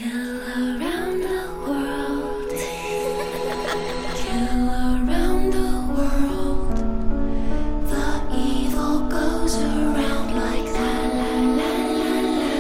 Kill around the world. Kill around the world. The evil goes around like la la la la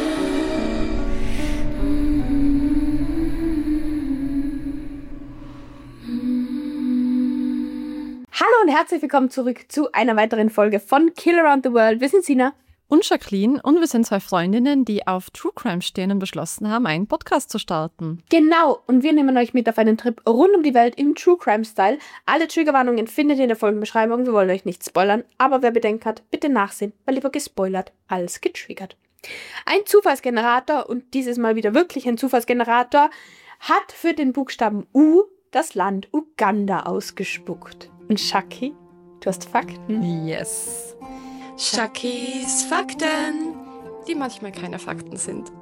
la. Hallo und herzlich willkommen zurück zu einer weiteren Folge von Kill Around the World. Wir sind Sina und Jacqueline und wir sind zwei Freundinnen, die auf True Crime stehen und beschlossen haben, einen Podcast zu starten. Genau, und wir nehmen euch mit auf einen Trip rund um die Welt im True Crime Style. Alle Triggerwarnungen findet ihr in der Folgenbeschreibung. Wir wollen euch nicht spoilern, aber wer Bedenken hat, bitte nachsehen, weil lieber gespoilert als getriggert. Ein Zufallsgenerator, und dieses Mal wieder wirklich ein Zufallsgenerator, hat für den Buchstaben U das Land Uganda ausgespuckt. Und Shaki, du hast Fakten? Yes. Shakis Fakten, die manchmal keine Fakten sind.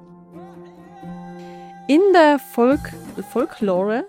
In der Folklore.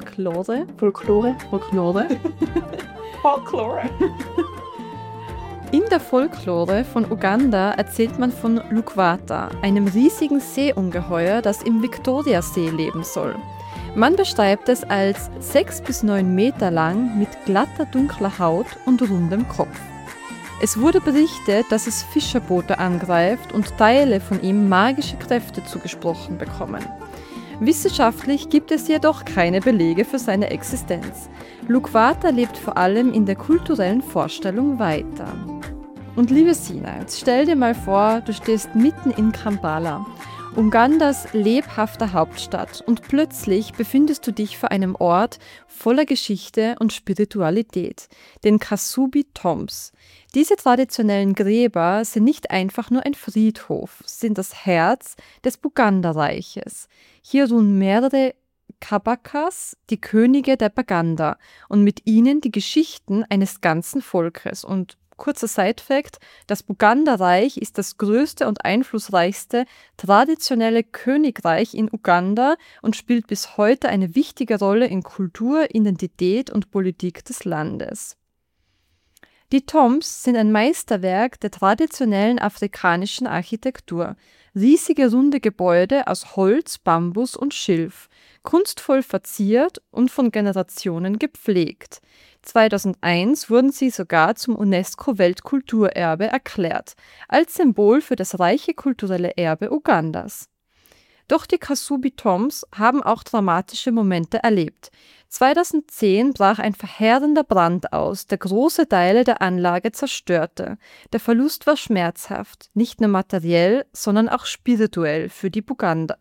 In der Folklore von Uganda erzählt man von Lukwata, einem riesigen Seeungeheuer, das im Viktoriasee leben soll. Man beschreibt es als 6 bis 9 Meter lang mit glatter, dunkler Haut und rundem Kopf. Es wurde berichtet, dass es Fischerboote angreift und Teile von ihm magische Kräfte zugesprochen bekommen. Wissenschaftlich gibt es jedoch keine Belege für seine Existenz. Lukwata lebt vor allem in der kulturellen Vorstellung weiter. Und liebe Sina, jetzt stell dir mal vor, du stehst mitten in Kampala, Ugandas lebhafter Hauptstadt, und plötzlich befindest du dich vor einem Ort voller Geschichte und Spiritualität, den Kasubi Tombs. Diese traditionellen Gräber sind nicht einfach nur ein Friedhof, sie sind das Herz des Buganda-Reiches. Hier ruhen mehrere Kabakas, die Könige der Baganda, und mit ihnen die Geschichten eines ganzen Volkes. Und kurzer Side-Fact: Das Buganda-Reich ist das größte und einflussreichste traditionelle Königreich in Uganda und spielt bis heute eine wichtige Rolle in Kultur, Identität und Politik des Landes. Die Tombs sind ein Meisterwerk der traditionellen afrikanischen Architektur. Riesige runde Gebäude aus Holz, Bambus und Schilf, kunstvoll verziert und von Generationen gepflegt. 2001 wurden sie sogar zum UNESCO-Weltkulturerbe erklärt, als Symbol für das reiche kulturelle Erbe Ugandas. Doch die Kasubi Tombs haben auch dramatische Momente erlebt. 2010 brach ein verheerender Brand aus, der große Teile der Anlage zerstörte. Der Verlust war schmerzhaft, nicht nur materiell, sondern auch spirituell für die Baganda.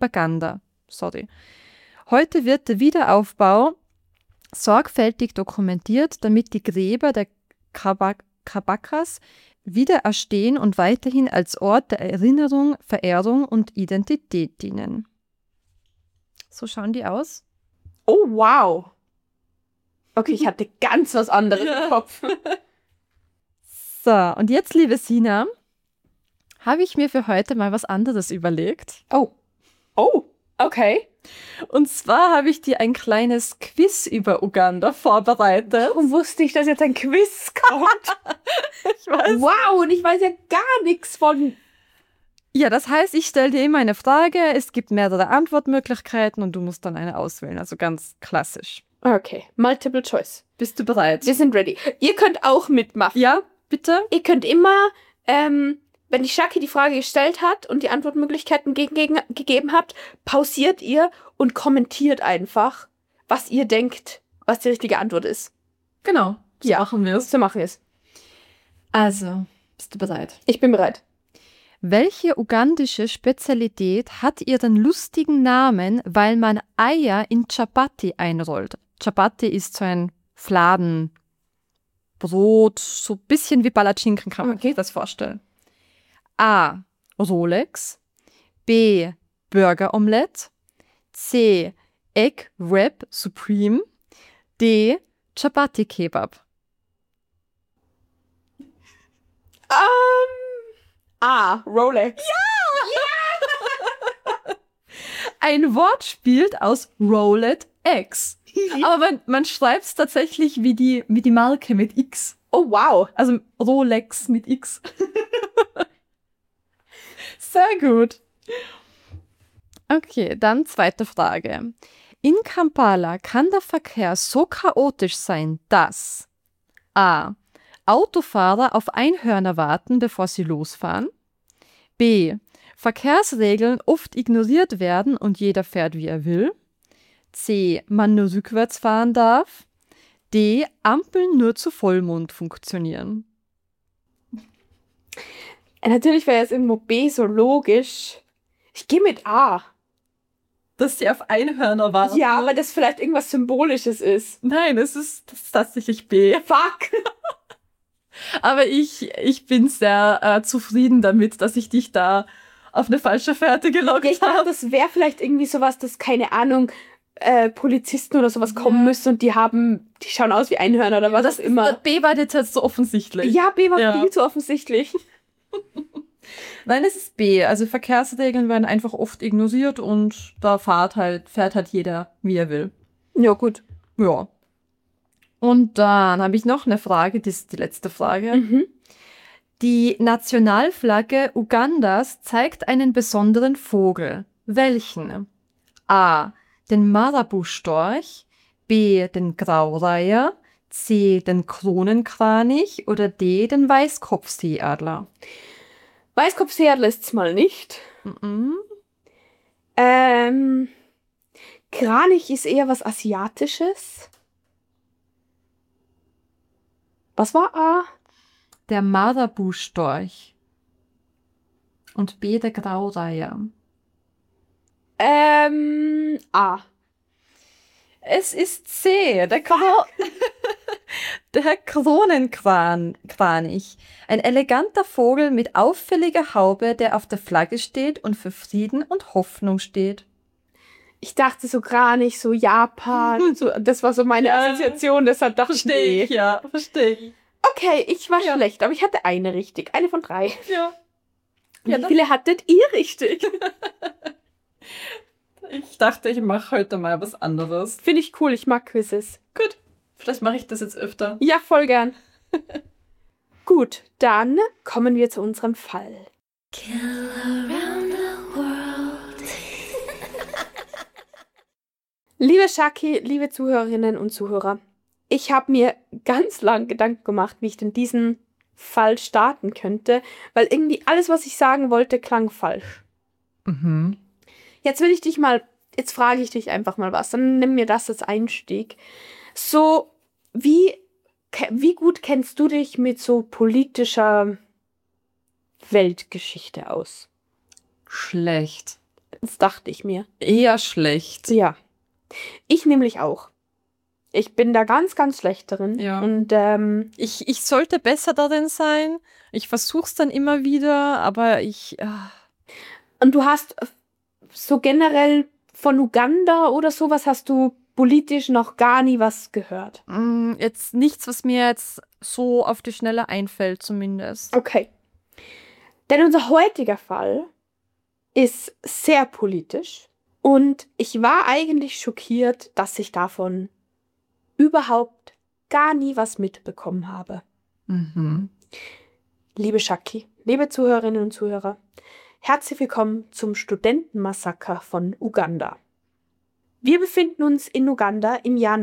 Heute wird der Wiederaufbau sorgfältig dokumentiert, damit die Gräber der Kabakas wieder erstehen und weiterhin als Ort der Erinnerung, Verehrung und Identität dienen. So schauen die aus. Oh, wow. Okay, ich hatte ganz was anderes im Kopf. So, und jetzt, liebe Sina, habe ich mir für heute mal was anderes überlegt. Oh, okay. Und zwar habe ich dir ein kleines Quiz über Uganda vorbereitet. Warum wusste ich, dass jetzt ein Quiz kommt? Ich weiß. Wow, und ich weiß ja gar nichts von... Ja, das heißt, ich stelle dir immer eine Frage, es gibt mehrere Antwortmöglichkeiten und du musst dann eine auswählen, also ganz klassisch. Okay, Multiple Choice. Bist du bereit? Wir sind ready. Ihr könnt auch mitmachen. Ja, bitte? Ihr könnt immer, wenn die Shaki die Frage gestellt hat und die Antwortmöglichkeiten gegeben habt, pausiert ihr und kommentiert einfach, was ihr denkt, was die richtige Antwort ist. Genau, so machen wir es. So machen wir es. Also, bist du bereit? Ich bin bereit. Welche ugandische Spezialität hat ihren lustigen Namen, weil man Eier in Chapati einrollt? Chapati ist so ein Fladenbrot, so ein bisschen wie Palatschinken, kann man sich das vorstellen. A. Rolex, B. Burger Omelette, C. Egg Wrap Supreme, D. Chapati Kebab. Rolex. Ja! Ein Wortspiel aus Rolled X. Aber man schreibt es tatsächlich wie die Marke mit X. Oh, wow. Also Rolex mit X. Sehr gut. Okay, dann zweite Frage. In Kampala kann der Verkehr so chaotisch sein, dass a. Autofahrer auf Einhörner warten, bevor sie losfahren. B. Verkehrsregeln oft ignoriert werden und jeder fährt, wie er will. C. Man nur rückwärts fahren darf. D. Ampeln nur zu Vollmond funktionieren. Natürlich wäre jetzt irgendwo B so logisch. Ich gehe mit A. Dass sie auf Einhörner warten? Ja, weil das vielleicht irgendwas Symbolisches ist. Nein, das ist tatsächlich B. Fuck! Aber ich bin sehr zufrieden damit, dass ich dich da auf eine falsche Fährte gelockt Ja, ich dachte, habe. das wäre vielleicht irgendwie sowas, dass, keine Ahnung, Polizisten oder sowas kommen müssen und die schauen aus wie Einhörner oder was auch immer. B war jetzt so offensichtlich. Ja, B war Ja. viel zu offensichtlich. Nein, es ist B. Also Verkehrsregeln werden einfach oft ignoriert und da fährt halt jeder, wie er will. Ja, gut. Ja. Und dann habe ich noch eine Frage, das ist die letzte Frage. Mhm. Die Nationalflagge Ugandas zeigt einen besonderen Vogel. Welchen? A. Den Marabu-Storch, B. den Graureiher, C. den Kronenkranich oder D. den Weißkopfseeadler. Weißkopfseeadler ist's mal nicht. Mhm. Kranich ist eher was Asiatisches. Was war A? Der Marabu-Storch. Und B. der Graureiher. A. Es ist C. Der Kronenkranich. Ein eleganter Vogel mit auffälliger Haube, der auf der Flagge steht und für Frieden und Hoffnung steht. Ich dachte so Kranich, so Japan. So, das war so meine Ja. Assoziation, deshalb dachte ich, nee. ja, verstehe ich. Okay, ich war Ja. schlecht, aber ich hatte eine richtig. Eine von 3. Ja. Wie viele hattet ihr richtig? Ich dachte, ich mache heute mal was anderes. Finde ich cool, ich mag Quizzes. Gut, vielleicht mache ich das jetzt öfter. Ja, voll gern. Gut, dann kommen wir zu unserem Fall. Kill around the world. Liebe Shaki, liebe Zuhörerinnen und Zuhörer, ich habe mir ganz lang Gedanken gemacht, wie ich denn diesen Fall starten könnte, weil irgendwie alles, was ich sagen wollte, klang falsch. Mhm. Jetzt frage ich dich einfach mal was, dann nimm mir das als Einstieg. So, wie gut kennst du dich mit so politischer Weltgeschichte aus? Schlecht. Das dachte ich mir. Eher schlecht. Ja, ich nämlich auch. Ich bin da ganz, ganz schlecht darin. Ja. Und Ich sollte besser darin sein. Ich versuch's dann immer wieder, aber und du hast so generell von Uganda oder sowas hast du politisch noch gar nie was gehört. jetzt nichts, was mir jetzt so auf die Schnelle einfällt, zumindest. Okay. Denn unser heutiger Fall ist sehr politisch und ich war eigentlich schockiert, dass ich davon überhaupt gar nie was mitbekommen habe. Mhm. Liebe Shaki, liebe Zuhörerinnen und Zuhörer, herzlich willkommen zum Studentenmassaker von Uganda. Wir befinden uns in Uganda im Jahr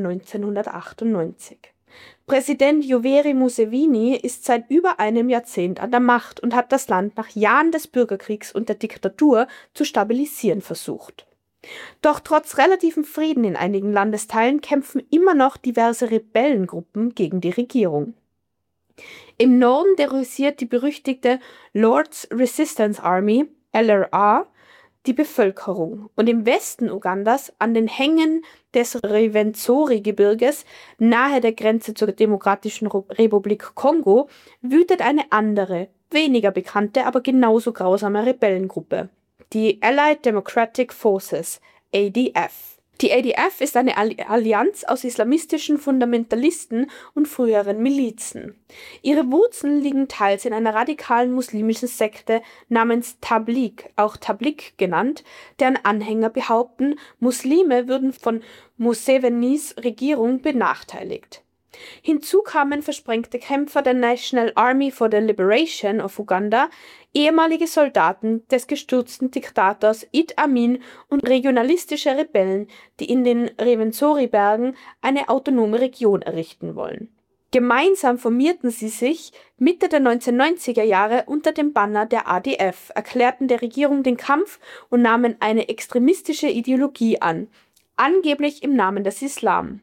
1998. Präsident Yoweri Museveni ist seit über einem Jahrzehnt an der Macht und hat das Land nach Jahren des Bürgerkriegs und der Diktatur zu stabilisieren versucht. Doch trotz relativem Frieden in einigen Landesteilen kämpfen immer noch diverse Rebellengruppen gegen die Regierung. Im Norden terrorisiert die berüchtigte Lord's Resistance Army, LRA, die Bevölkerung. Und im Westen Ugandas, an den Hängen des Rwenzori-Gebirges, nahe der Grenze zur Demokratischen Republik Kongo, wütet eine andere, weniger bekannte, aber genauso grausame Rebellengruppe. Die Allied Democratic Forces, ADF. Die ADF ist eine Allianz aus islamistischen Fundamentalisten und früheren Milizen. Ihre Wurzeln liegen teils in einer radikalen muslimischen Sekte namens Tabligh, auch Tabligh genannt, deren Anhänger behaupten, Muslime würden von Musevenis Regierung benachteiligt. Hinzu kamen versprengte Kämpfer der National Army for the Liberation of Uganda, ehemalige Soldaten des gestürzten Diktators Idi Amin und regionalistische Rebellen, die in den Rwenzori-Bergen eine autonome Region errichten wollen. Gemeinsam formierten sie sich Mitte der 1990er Jahre unter dem Banner der ADF, erklärten der Regierung den Kampf und nahmen eine extremistische Ideologie an, angeblich im Namen des Islam.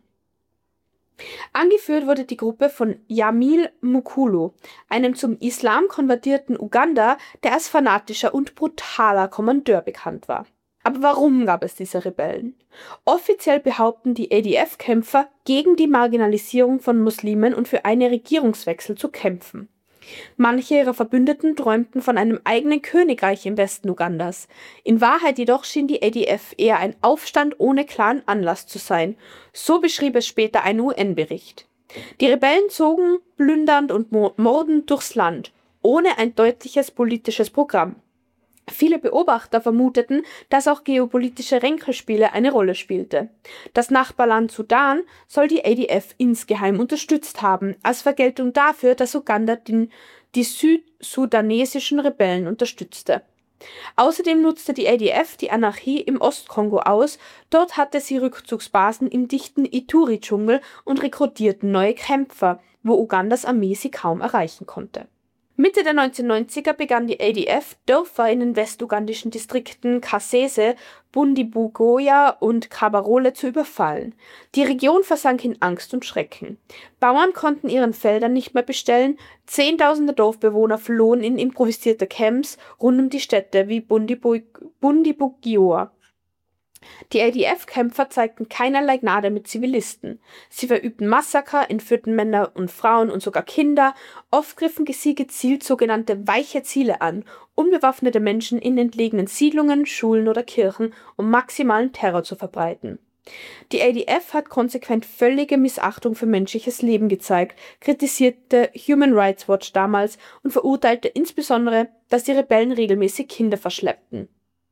Angeführt wurde die Gruppe von Jamil Mukulu, einem zum Islam konvertierten Uganda, der als fanatischer und brutaler Kommandeur bekannt war. Aber warum gab es diese Rebellen? Offiziell behaupten die ADF-Kämpfer, gegen die Marginalisierung von Muslimen und für einen Regierungswechsel zu kämpfen. Manche ihrer Verbündeten träumten von einem eigenen Königreich im Westen Ugandas. In Wahrheit jedoch schien die ADF eher ein Aufstand ohne klaren Anlass zu sein. So beschrieb es später ein UN-Bericht. Die Rebellen zogen plündernd und mordend durchs Land, ohne ein deutliches politisches Programm. Viele Beobachter vermuteten, dass auch geopolitische Ränkespiele eine Rolle spielte. Das Nachbarland Sudan soll die ADF insgeheim unterstützt haben, als Vergeltung dafür, dass Uganda die südsudanesischen Rebellen unterstützte. Außerdem nutzte die ADF die Anarchie im Ostkongo aus, dort hatte sie Rückzugsbasen im dichten Ituri-Dschungel und rekrutierten neue Kämpfer, wo Ugandas Armee sie kaum erreichen konnte. Mitte der 1990er begann die ADF, Dörfer in den westugandischen Distrikten Kasese, Bundibugoya und Kabarole zu überfallen. Die Region versank in Angst und Schrecken. Bauern konnten ihren Feldern nicht mehr bestellen, Zehntausende Dorfbewohner flohen in improvisierte Camps rund um die Städte wie Bundibugyo. Die ADF-Kämpfer zeigten keinerlei Gnade mit Zivilisten. Sie verübten Massaker, entführten Männer und Frauen und sogar Kinder. Oft griffen sie gezielt sogenannte weiche Ziele an, unbewaffnete Menschen in entlegenen Siedlungen, Schulen oder Kirchen, um maximalen Terror zu verbreiten. Die ADF hat konsequent völlige Missachtung für menschliches Leben gezeigt, kritisierte Human Rights Watch damals und verurteilte insbesondere, dass die Rebellen regelmäßig Kinder verschleppten.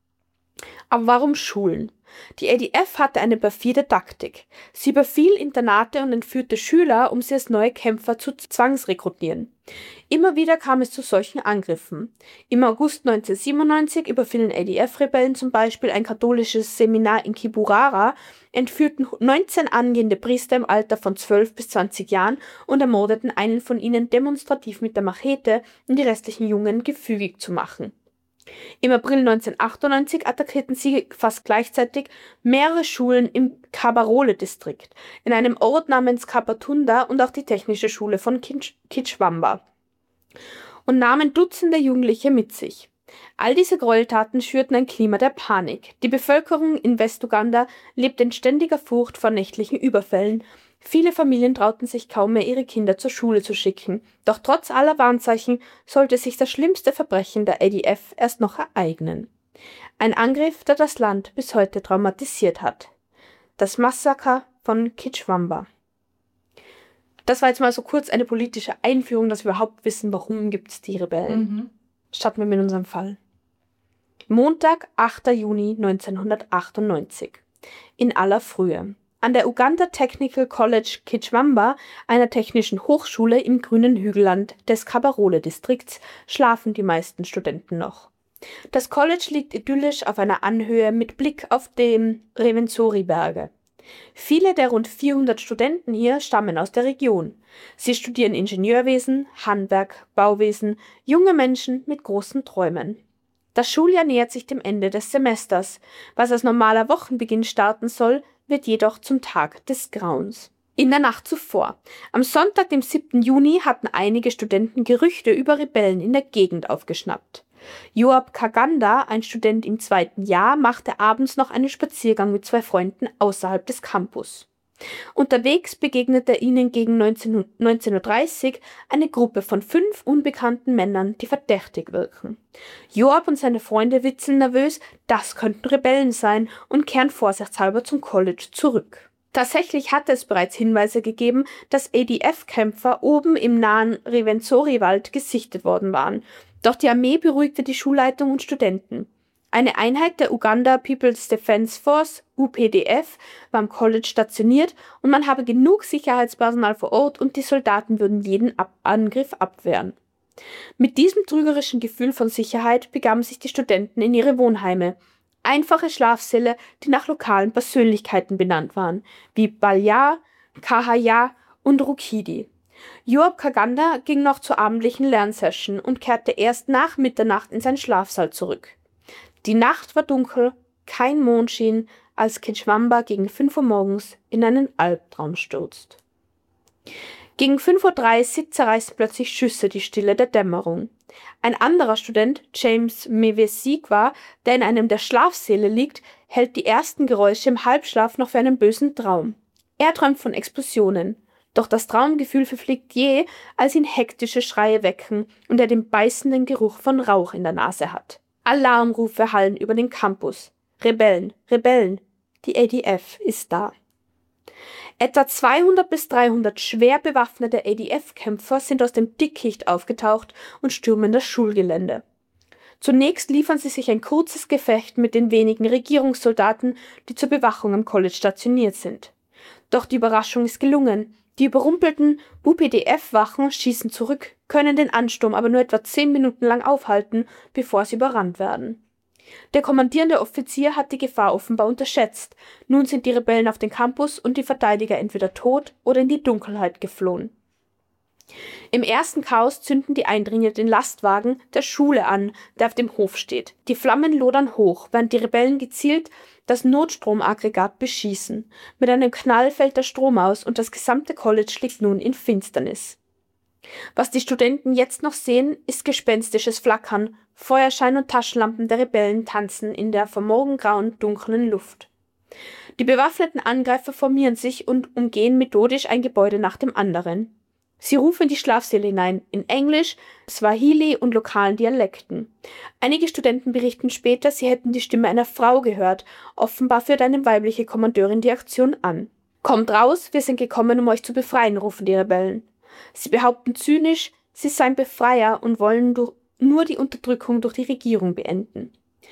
Aber warum Schulen? Die ADF hatte eine perfide Taktik. Sie überfiel Internate und entführte Schüler, um sie als neue Kämpfer zu zwangsrekrutieren. Immer wieder kam es zu solchen Angriffen. Im August 1997 überfielen ADF-Rebellen zum Beispiel ein katholisches Seminar in Kiburara, entführten 19 angehende Priester im Alter von 12 bis 20 Jahren und ermordeten einen von ihnen demonstrativ mit der Machete, um die restlichen Jungen gefügig zu machen. Im April 1998 attackierten sie fast gleichzeitig mehrere Schulen im Kabarole-Distrikt, in einem Ort namens Kabatunda und auch die Technische Schule von Kichwamba und nahmen Dutzende Jugendliche mit sich. All diese Gräueltaten schürten ein Klima der Panik. Die Bevölkerung in Westuganda lebte in ständiger Furcht vor nächtlichen Überfällen. Viele Familien trauten sich kaum mehr, ihre Kinder zur Schule zu schicken. Doch trotz aller Warnzeichen sollte sich das schlimmste Verbrechen der ADF erst noch ereignen. Ein Angriff, der das Land bis heute traumatisiert hat. Das Massaker von Kichwamba. Das war jetzt mal so kurz eine politische Einführung, dass wir überhaupt wissen, warum gibt es die Rebellen. Starten wir mit unserem Fall. Montag, 8. Juni 1998. In aller Frühe. An der Uganda Technical College Kichwamba, einer technischen Hochschule im grünen Hügelland des Kabarole-Distrikts, schlafen die meisten Studenten noch. Das College liegt idyllisch auf einer Anhöhe mit Blick auf die Rwenzori-Berge. Viele der rund 400 Studenten hier stammen aus der Region. Sie studieren Ingenieurwesen, Handwerk, Bauwesen, junge Menschen mit großen Träumen. Das Schuljahr nähert sich dem Ende des Semesters. Was als normaler Wochenbeginn starten soll, wird jedoch zum Tag des Grauens. In der Nacht zuvor, am Sonntag, dem 7. Juni, hatten einige Studenten Gerüchte über Rebellen in der Gegend aufgeschnappt. Joab Kaganda, ein Student im 2. Jahr, machte abends noch einen Spaziergang mit 2 Freunden außerhalb des Campus. Unterwegs begegnete ihnen gegen 19:30 Uhr eine Gruppe von 5 unbekannten Männern, die verdächtig wirken. Joab und seine Freunde witzeln nervös, das könnten Rebellen sein, und kehren vorsichtshalber zum College zurück. Tatsächlich hatte es bereits Hinweise gegeben, dass ADF-Kämpfer oben im nahen Rwenzori-Wald gesichtet worden waren. Doch die Armee beruhigte die Schulleitung und Studenten. Eine Einheit der Uganda People's Defence Force, UPDF, war am College stationiert und man habe genug Sicherheitspersonal vor Ort und die Soldaten würden jeden Angriff abwehren. Mit diesem trügerischen Gefühl von Sicherheit begaben sich die Studenten in ihre Wohnheime. Einfache Schlafsäle, die nach lokalen Persönlichkeiten benannt waren, wie Balya, Kahaya und Rukidi. Joab Kaganda ging noch zur abendlichen Lernsession und kehrte erst nach Mitternacht in seinen Schlafsaal zurück. Die Nacht war dunkel, kein Mond schien, als Kinshwamba gegen 5 Uhr morgens in einen Albtraum stürzt. Gegen 5:30 Uhr zerreißen plötzlich Schüsse die Stille der Dämmerung. Ein anderer Student, James Mwesigwa, der in einem der Schlafsäle liegt, hält die ersten Geräusche im Halbschlaf noch für einen bösen Traum. Er träumt von Explosionen. Doch das Traumgefühl verfliegt jäh, als ihn hektische Schreie wecken und er den beißenden Geruch von Rauch in der Nase hat. Alarmrufe hallen über den Campus. Rebellen, Rebellen, die ADF ist da. Etwa 200 bis 300 schwer bewaffnete ADF-Kämpfer sind aus dem Dickicht aufgetaucht und stürmen das Schulgelände. Zunächst liefern sie sich ein kurzes Gefecht mit den wenigen Regierungssoldaten, die zur Bewachung am College stationiert sind. Doch die Überraschung ist gelungen. Die überrumpelten UPDF-Wachen schießen zurück, können den Ansturm aber nur etwa 10 Minuten lang aufhalten, bevor sie überrannt werden. Der kommandierende Offizier hat die Gefahr offenbar unterschätzt. Nun sind die Rebellen auf den Campus und die Verteidiger entweder tot oder in die Dunkelheit geflohen. Im ersten Chaos zünden die Eindringlinge den Lastwagen der Schule an, der auf dem Hof steht. Die Flammen lodern hoch, während die Rebellen gezielt das Notstromaggregat beschießen. Mit einem Knall fällt der Strom aus und das gesamte College liegt nun in Finsternis. Was die Studenten jetzt noch sehen, ist gespenstisches Flackern. Feuerschein und Taschenlampen der Rebellen tanzen in der vom morgengrauen dunklen Luft. Die bewaffneten Angreifer formieren sich und umgehen methodisch ein Gebäude nach dem anderen. Sie rufen in die Schlafsäle hinein, in Englisch, Swahili und lokalen Dialekten. Einige Studenten berichten später, sie hätten die Stimme einer Frau gehört. Offenbar führt eine weibliche Kommandeurin die Aktion an. »Kommt raus, wir sind gekommen, um euch zu befreien«, rufen die Rebellen. Sie behaupten zynisch, sie seien Befreier und wollen nur die Unterdrückung durch die Regierung beenden.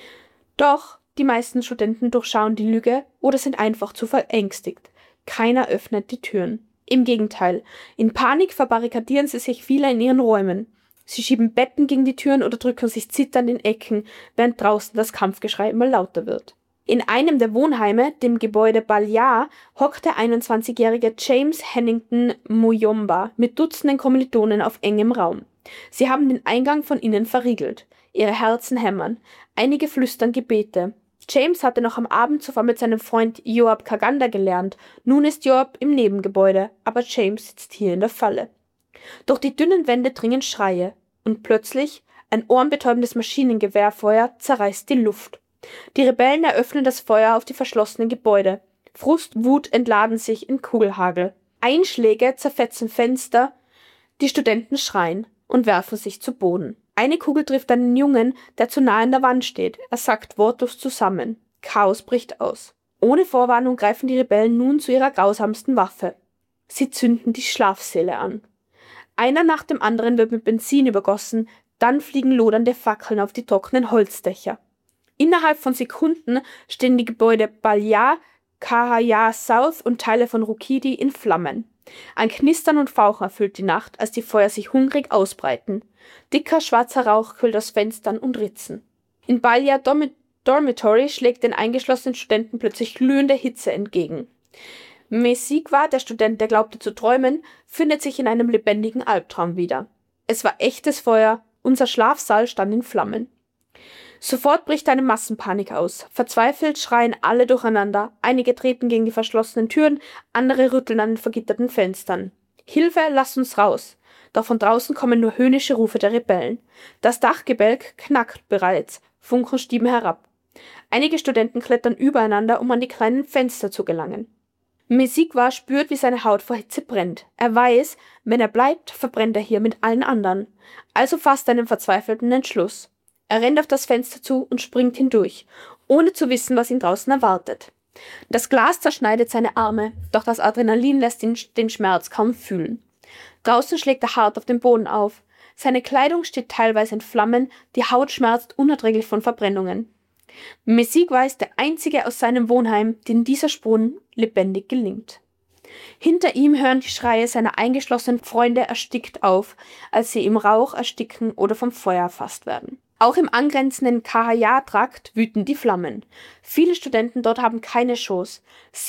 Doch die meisten Studenten durchschauen die Lüge oder sind einfach zu verängstigt. Keiner öffnet die Türen. Im Gegenteil, in Panik verbarrikadieren sie sich viele in ihren Räumen. Sie schieben Betten gegen die Türen oder drücken sich zitternd in Ecken, während draußen das Kampfgeschrei immer lauter wird. In einem der Wohnheime, dem Gebäude Balya, hockt der 21-jährige James Hennington Muyomba mit Dutzenden Kommilitonen auf engem Raum. Sie haben den Eingang von innen verriegelt. Ihre Herzen hämmern. Einige flüstern Gebete. James hatte noch am Abend zuvor mit seinem Freund Joab Kaganda gelernt. Nun ist Joab im Nebengebäude, aber James sitzt hier in der Falle. Durch die dünnen Wände dringen Schreie. Und plötzlich ein ohrenbetäubendes Maschinengewehrfeuer zerreißt die Luft. Die Rebellen eröffnen das Feuer auf die verschlossenen Gebäude. Frust, Wut entladen sich in Kugelhagel. Einschläge zerfetzen Fenster. Die Studenten schreien und werfen sich zu Boden. Eine Kugel trifft einen Jungen, der zu nahe an der Wand steht. Er sackt wortlos zusammen. Chaos bricht aus. Ohne Vorwarnung greifen die Rebellen nun zu ihrer grausamsten Waffe. Sie zünden die Schlafsäle an. Einer nach dem anderen wird mit Benzin übergossen, dann fliegen lodernde Fackeln auf die trockenen Holzdächer. Innerhalb von Sekunden stehen die Gebäude Balya, Kahaya South und Teile von Rukidi in Flammen. Ein Knistern und Fauchen erfüllt die Nacht, als die Feuer sich hungrig ausbreiten. Dicker, schwarzer Rauch quillt aus Fenstern und Ritzen. In Balya Dormitory schlägt den eingeschlossenen Studenten plötzlich glühende Hitze entgegen. Mwesigwa, der Student, der glaubte zu träumen, findet sich in einem lebendigen Albtraum wieder. Es war echtes Feuer, unser Schlafsaal stand in Flammen. Sofort bricht eine Massenpanik aus. Verzweifelt schreien alle durcheinander. Einige treten gegen die verschlossenen Türen, andere rütteln an den vergitterten Fenstern. »Hilfe, lasst uns raus!« Doch von draußen kommen nur höhnische Rufe der Rebellen. Das Dachgebälk knackt bereits. Funken stieben herab. Einige Studenten klettern übereinander, um an die kleinen Fenster zu gelangen. Mwesigwa spürt, wie seine Haut vor Hitze brennt. Er weiß, wenn er bleibt, verbrennt er hier mit allen anderen. Also fasst er einen verzweifelten Entschluss. Er rennt auf das Fenster zu und springt hindurch, ohne zu wissen, was ihn draußen erwartet. Das Glas zerschneidet seine Arme, doch das Adrenalin lässt ihn den Schmerz kaum fühlen. Draußen schlägt er hart auf den Boden auf. Seine Kleidung steht teilweise in Flammen, die Haut schmerzt unerträglich von Verbrennungen. Mesigwa ist der einzige aus seinem Wohnheim, dem dieser Sprung lebendig gelingt. Hinter ihm hören die Schreie seiner eingeschlossenen Freunde erstickt auf, als sie im Rauch ersticken oder vom Feuer erfasst werden. Auch im angrenzenden Kahaya-Trakt wüten die Flammen. Viele Studenten dort haben keine Chance.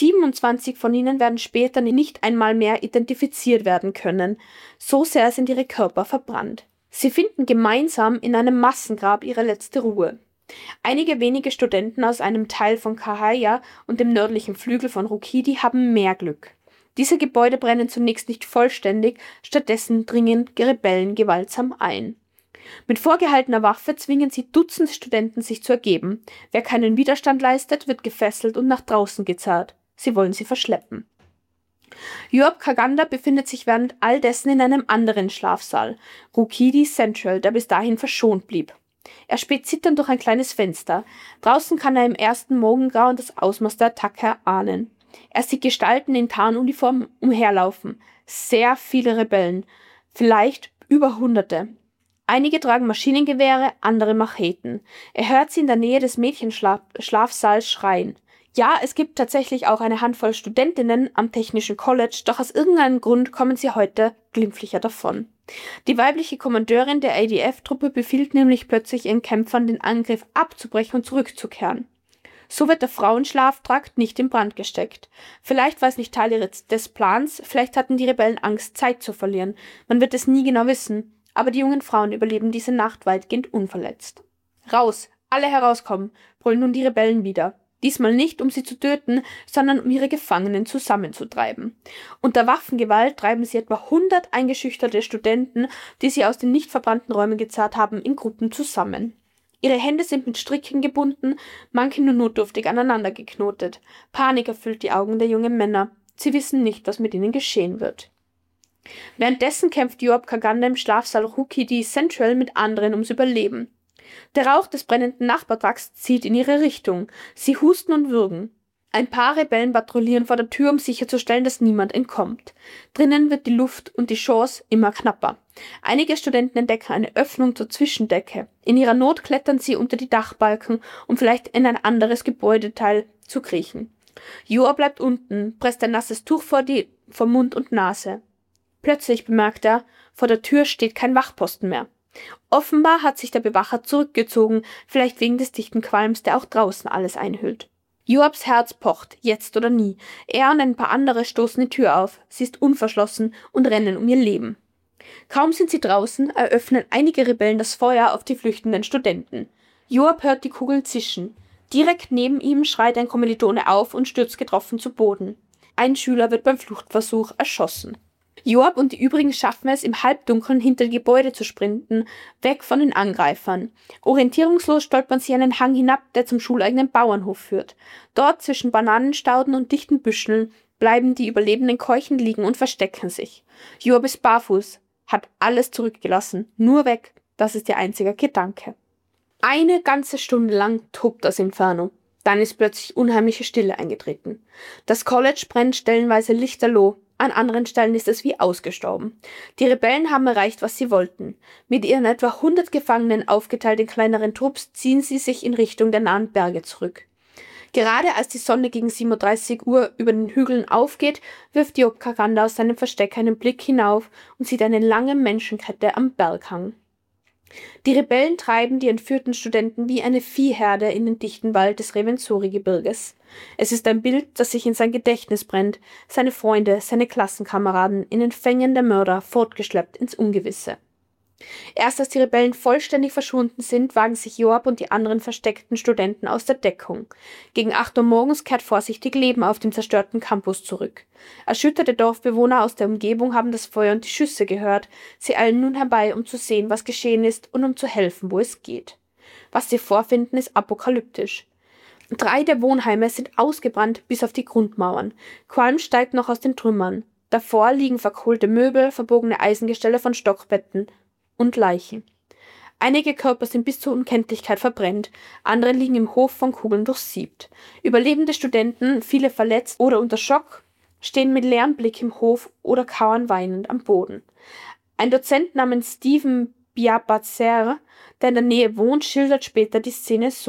27 von ihnen werden später nicht einmal mehr identifiziert werden können. So sehr sind ihre Körper verbrannt. Sie finden gemeinsam in einem Massengrab ihre letzte Ruhe. Einige wenige Studenten aus einem Teil von Kahaya und dem nördlichen Flügel von Rukidi haben mehr Glück. Diese Gebäude brennen zunächst nicht vollständig, stattdessen dringen die Rebellen gewaltsam ein. Mit vorgehaltener Waffe zwingen sie Dutzende Studenten, sich zu ergeben. Wer keinen Widerstand leistet, wird gefesselt und nach draußen gezerrt. Sie wollen sie verschleppen. Yoav Kaganda befindet sich während all dessen in einem anderen Schlafsaal, Rukidi Central, der bis dahin verschont blieb. Er späht zitternd durch ein kleines Fenster. Draußen kann er im ersten Morgengrauen das Ausmaß der Attacke erahnen. Er sieht Gestalten in Tarnuniformen umherlaufen. Sehr viele Rebellen. Vielleicht über Hunderte. Einige tragen Maschinengewehre, andere Macheten. Er hört sie in der Nähe des Mädchenschlafsaals schreien. Ja, es gibt tatsächlich auch eine Handvoll Studentinnen am Technischen College, doch aus irgendeinem Grund kommen sie heute glimpflicher davon. Die weibliche Kommandeurin der ADF-Truppe befiehlt nämlich plötzlich ihren Kämpfern, den Angriff abzubrechen und zurückzukehren. So wird der Frauenschlaftrakt nicht in Brand gesteckt. Vielleicht war es nicht Teil des Plans, vielleicht hatten die Rebellen Angst, Zeit zu verlieren. Man wird es nie genau wissen, aber die jungen Frauen überleben diese Nacht weitgehend unverletzt. Raus! Alle herauskommen, brüllen nun die Rebellen wieder. Diesmal nicht, um sie zu töten, sondern um ihre Gefangenen zusammenzutreiben. Unter Waffengewalt treiben sie etwa 100 eingeschüchterte Studenten, die sie aus den nicht verbrannten Räumen gezerrt haben, in Gruppen zusammen. Ihre Hände sind mit Stricken gebunden, manche nur notdürftig aneinander geknotet. Panik erfüllt die Augen der jungen Männer. Sie wissen nicht, was mit ihnen geschehen wird. Währenddessen kämpft Yoav Kaganda im Schlafsaal Rukidi Central mit anderen ums Überleben. Der Rauch des brennenden Nachbartrakts zieht in ihre Richtung. Sie husten und würgen. Ein paar Rebellen patrouillieren vor der Tür, um sicherzustellen, dass niemand entkommt. Drinnen wird die Luft und die Chance immer knapper. Einige Studenten entdecken eine Öffnung zur Zwischendecke. In ihrer Not klettern sie unter die Dachbalken, um vielleicht in ein anderes Gebäudeteil zu kriechen. Joa bleibt unten, presst ein nasses Tuch vor Mund und Nase. Plötzlich bemerkt er, vor der Tür steht kein Wachposten mehr. Offenbar hat sich der Bewacher zurückgezogen, vielleicht wegen des dichten Qualms, der auch draußen alles einhüllt. Joabs Herz pocht, jetzt oder nie. Er und ein paar andere stoßen die Tür auf. Sie ist unverschlossen und rennen um ihr Leben. Kaum sind sie draußen, eröffnen einige Rebellen das Feuer auf die flüchtenden Studenten. Joab hört die Kugeln zischen. Direkt neben ihm schreit ein Kommilitone auf und stürzt getroffen zu Boden. Ein Schüler wird beim Fluchtversuch erschossen. Joab und die übrigen schaffen es, im Halbdunkeln hinter die Gebäude zu sprinten, weg von den Angreifern. Orientierungslos stolpern sie einen Hang hinab, der zum schuleigenen Bauernhof führt. Dort zwischen Bananenstauden und dichten Büscheln bleiben die Überlebenden keuchend liegen und verstecken sich. Joab ist barfuß, hat alles zurückgelassen, nur weg, das ist ihr einziger Gedanke. Eine ganze Stunde lang tobt das Inferno. Dann ist plötzlich unheimliche Stille eingetreten. Das College brennt stellenweise lichterloh. An anderen Stellen ist es wie ausgestorben. Die Rebellen haben erreicht, was sie wollten. Mit ihren etwa 100 Gefangenen aufgeteilt in kleineren Trupps ziehen sie sich in Richtung der nahen Berge zurück. Gerade als die Sonne gegen 7:30 Uhr über den Hügeln aufgeht, wirft Yoav Kaganda aus seinem Versteck einen Blick hinauf und sieht eine lange Menschenkette am Berghang. Die Rebellen treiben die entführten Studenten wie eine Viehherde in den dichten Wald des Rwenzori-Gebirges. Es ist ein Bild, das sich in sein Gedächtnis brennt, seine Freunde, seine Klassenkameraden in den Fängen der Mörder fortgeschleppt ins Ungewisse. Erst als die Rebellen vollständig verschwunden sind, wagen sich Joab und die anderen versteckten Studenten aus der Deckung. Gegen 8 Uhr morgens kehrt vorsichtig Leben auf dem zerstörten Campus zurück. Erschütterte Dorfbewohner aus der Umgebung haben das Feuer und die Schüsse gehört. Sie eilen nun herbei, um zu sehen, was geschehen ist und um zu helfen, wo es geht. Was sie vorfinden, ist apokalyptisch. 3 der Wohnheime sind ausgebrannt bis auf die Grundmauern. Qualm steigt noch aus den Trümmern. Davor liegen verkohlte Möbel, verbogene Eisengestelle von Stockbetten und Leichen. Einige Körper sind bis zur Unkenntlichkeit verbrennt, andere liegen im Hof von Kugeln durchsiebt. Überlebende Studenten, viele verletzt oder unter Schock, stehen mit leerem Blick im Hof oder kauern weinend am Boden. Ein Dozent namens Steven Biabatzer, der in der Nähe wohnt, schildert später die Szene so.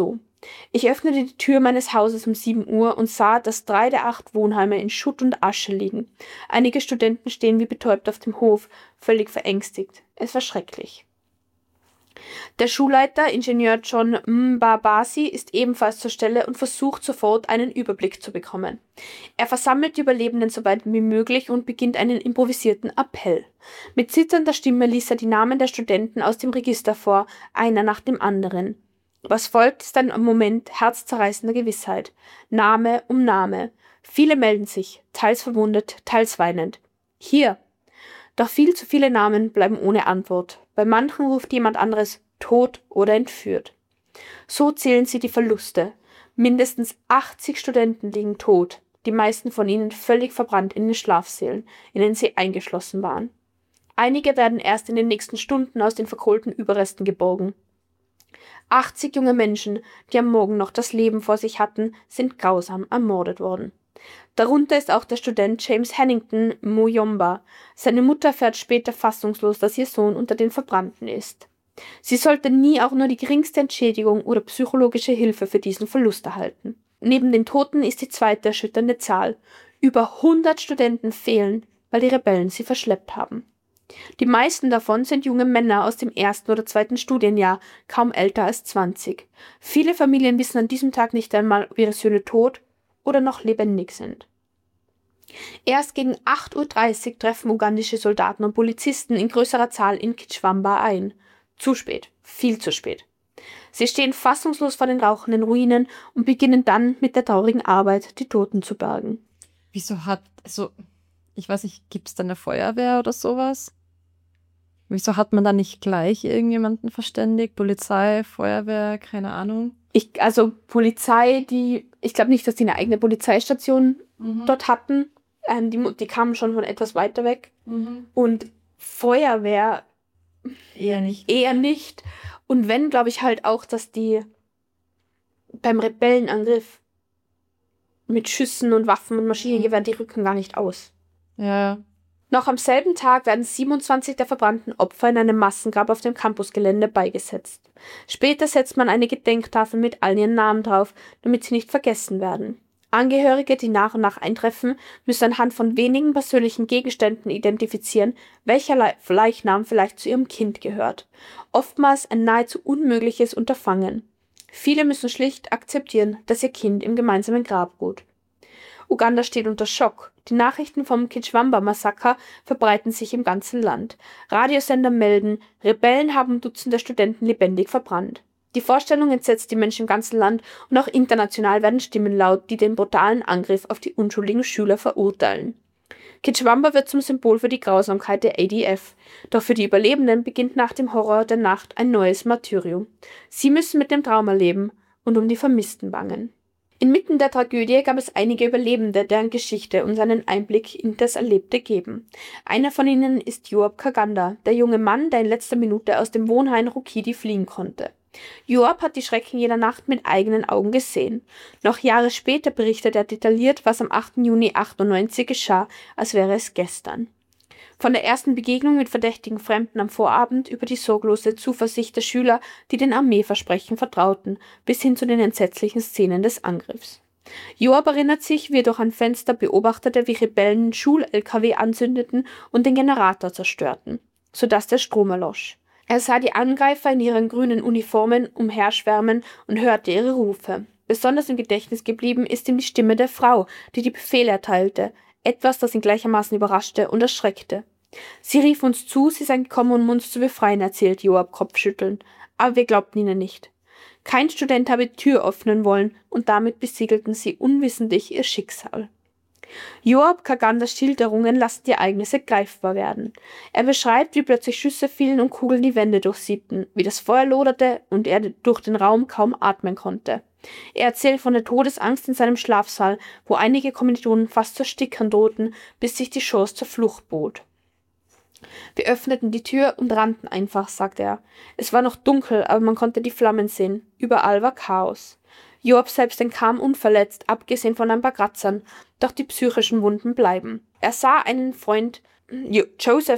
Ich öffnete die Tür meines Hauses um 7 Uhr und sah, dass 3 der 8 Wohnheime in Schutt und Asche liegen. Einige Studenten stehen wie betäubt auf dem Hof, völlig verängstigt. Es war schrecklich. Der Schulleiter, Ingenieur John Mbabasi, ist ebenfalls zur Stelle und versucht sofort, einen Überblick zu bekommen. Er versammelt die Überlebenden so weit wie möglich und beginnt einen improvisierten Appell. Mit zitternder Stimme liest er die Namen der Studenten aus dem Register vor, einer nach dem anderen. Was folgt, ist ein Moment herzzerreißender Gewissheit. Name um Name. Viele melden sich, teils verwundet, teils weinend. Hier. Doch viel zu viele Namen bleiben ohne Antwort. Bei manchen ruft jemand anderes tot oder entführt. So zählen sie die Verluste. Mindestens 80 Studenten liegen tot, die meisten von ihnen völlig verbrannt in den Schlafsälen, in denen sie eingeschlossen waren. Einige werden erst in den nächsten Stunden aus den verkohlten Überresten geborgen. 80 junge Menschen, die am Morgen noch das Leben vor sich hatten, sind grausam ermordet worden. Darunter ist auch der Student James Hannington Muyomba. Seine Mutter erfährt später fassungslos, dass ihr Sohn unter den Verbrannten ist. Sie sollte nie auch nur die geringste Entschädigung oder psychologische Hilfe für diesen Verlust erhalten. Neben den Toten ist die zweite erschütternde Zahl. Über 100 Studenten fehlen, weil die Rebellen sie verschleppt haben. Die meisten davon sind junge Männer aus dem 1. oder 2. Studienjahr, kaum älter als 20. Viele Familien wissen an diesem Tag nicht einmal, ob ihre Söhne tot oder noch lebendig sind. Erst gegen 8:30 Uhr treffen ugandische Soldaten und Polizisten in größerer Zahl in Kichwamba ein. Zu spät, viel zu spät. Sie stehen fassungslos vor den rauchenden Ruinen und beginnen dann mit der traurigen Arbeit, die Toten zu bergen. Ich weiß nicht, gibt es da eine Feuerwehr oder sowas? Wieso hat man da nicht gleich irgendjemanden verständigt? Polizei, Feuerwehr, keine Ahnung. Polizei, ich glaube nicht, dass die eine eigene Polizeistation dort hatten. Die kamen schon von etwas weiter weg. Und Feuerwehr Eher nicht. eher nicht. Und wenn, glaube ich halt auch, dass die beim Rebellenangriff mit Schüssen und Waffen und Maschinengewehren, die rücken gar nicht aus. Ja. Noch am selben Tag werden 27 der verbrannten Opfer in einem Massengrab auf dem Campusgelände beigesetzt. Später setzt man eine Gedenktafel mit all ihren Namen drauf, damit sie nicht vergessen werden. Angehörige, die nach und nach eintreffen, müssen anhand von wenigen persönlichen Gegenständen identifizieren, welcher Leichnam vielleicht zu ihrem Kind gehört. Oftmals ein nahezu unmögliches Unterfangen. Viele müssen schlicht akzeptieren, dass ihr Kind im gemeinsamen Grab ruht. Uganda steht unter Schock. Die Nachrichten vom Kichwamba-Massaker verbreiten sich im ganzen Land. Radiosender melden, Rebellen haben Dutzende Studenten lebendig verbrannt. Die Vorstellung entsetzt die Menschen im ganzen Land und auch international werden Stimmen laut, die den brutalen Angriff auf die unschuldigen Schüler verurteilen. Kichwamba wird zum Symbol für die Grausamkeit der ADF. Doch für die Überlebenden beginnt nach dem Horror der Nacht ein neues Martyrium. Sie müssen mit dem Trauma leben und um die Vermissten bangen. Inmitten der Tragödie gab es einige Überlebende, deren Geschichte uns einen Einblick in das Erlebte geben. Einer von ihnen ist Joab Kaganda, der junge Mann, der in letzter Minute aus dem Wohnheim Rukidi fliehen konnte. Joab hat die Schrecken jener Nacht mit eigenen Augen gesehen. Noch Jahre später berichtet er detailliert, was am 8. Juni 1998 geschah, als wäre es gestern. Von der ersten Begegnung mit verdächtigen Fremden am Vorabend über die sorglose Zuversicht der Schüler, die den Armeeversprechen vertrauten, bis hin zu den entsetzlichen Szenen des Angriffs. Joab erinnert sich, wie er durch ein Fenster beobachtete, wie Rebellen Schul-LKW anzündeten und den Generator zerstörten, sodass der Strom erlosch. Er sah die Angreifer in ihren grünen Uniformen umherschwärmen und hörte ihre Rufe. Besonders im Gedächtnis geblieben ist ihm die Stimme der Frau, die die Befehle erteilte, etwas, das ihn gleichermaßen überraschte und erschreckte. Sie rief uns zu, sie seien gekommen, um uns zu befreien, erzählt Joab kopfschüttelnd, aber wir glaubten ihnen nicht. Kein Student habe die Tür öffnen wollen und damit besiegelten sie unwissentlich ihr Schicksal. Joab Kagandas Schilderungen lassen die Ereignisse greifbar werden. Er beschreibt, wie plötzlich Schüsse fielen und Kugeln die Wände durchsiebten, wie das Feuer loderte und er durch den Raum kaum atmen konnte. Er erzählt von der Todesangst in seinem Schlafsaal, wo einige Kommilitonen fast zu ersticken drohten, bis sich die Chance zur Flucht bot. Wir öffneten die Tür und rannten einfach, sagt er. Es war noch dunkel, aber man konnte die Flammen sehen. Überall war Chaos. Joab selbst entkam unverletzt, abgesehen von ein paar Kratzern, doch die psychischen Wunden bleiben. Er sah einen Freund, Joseph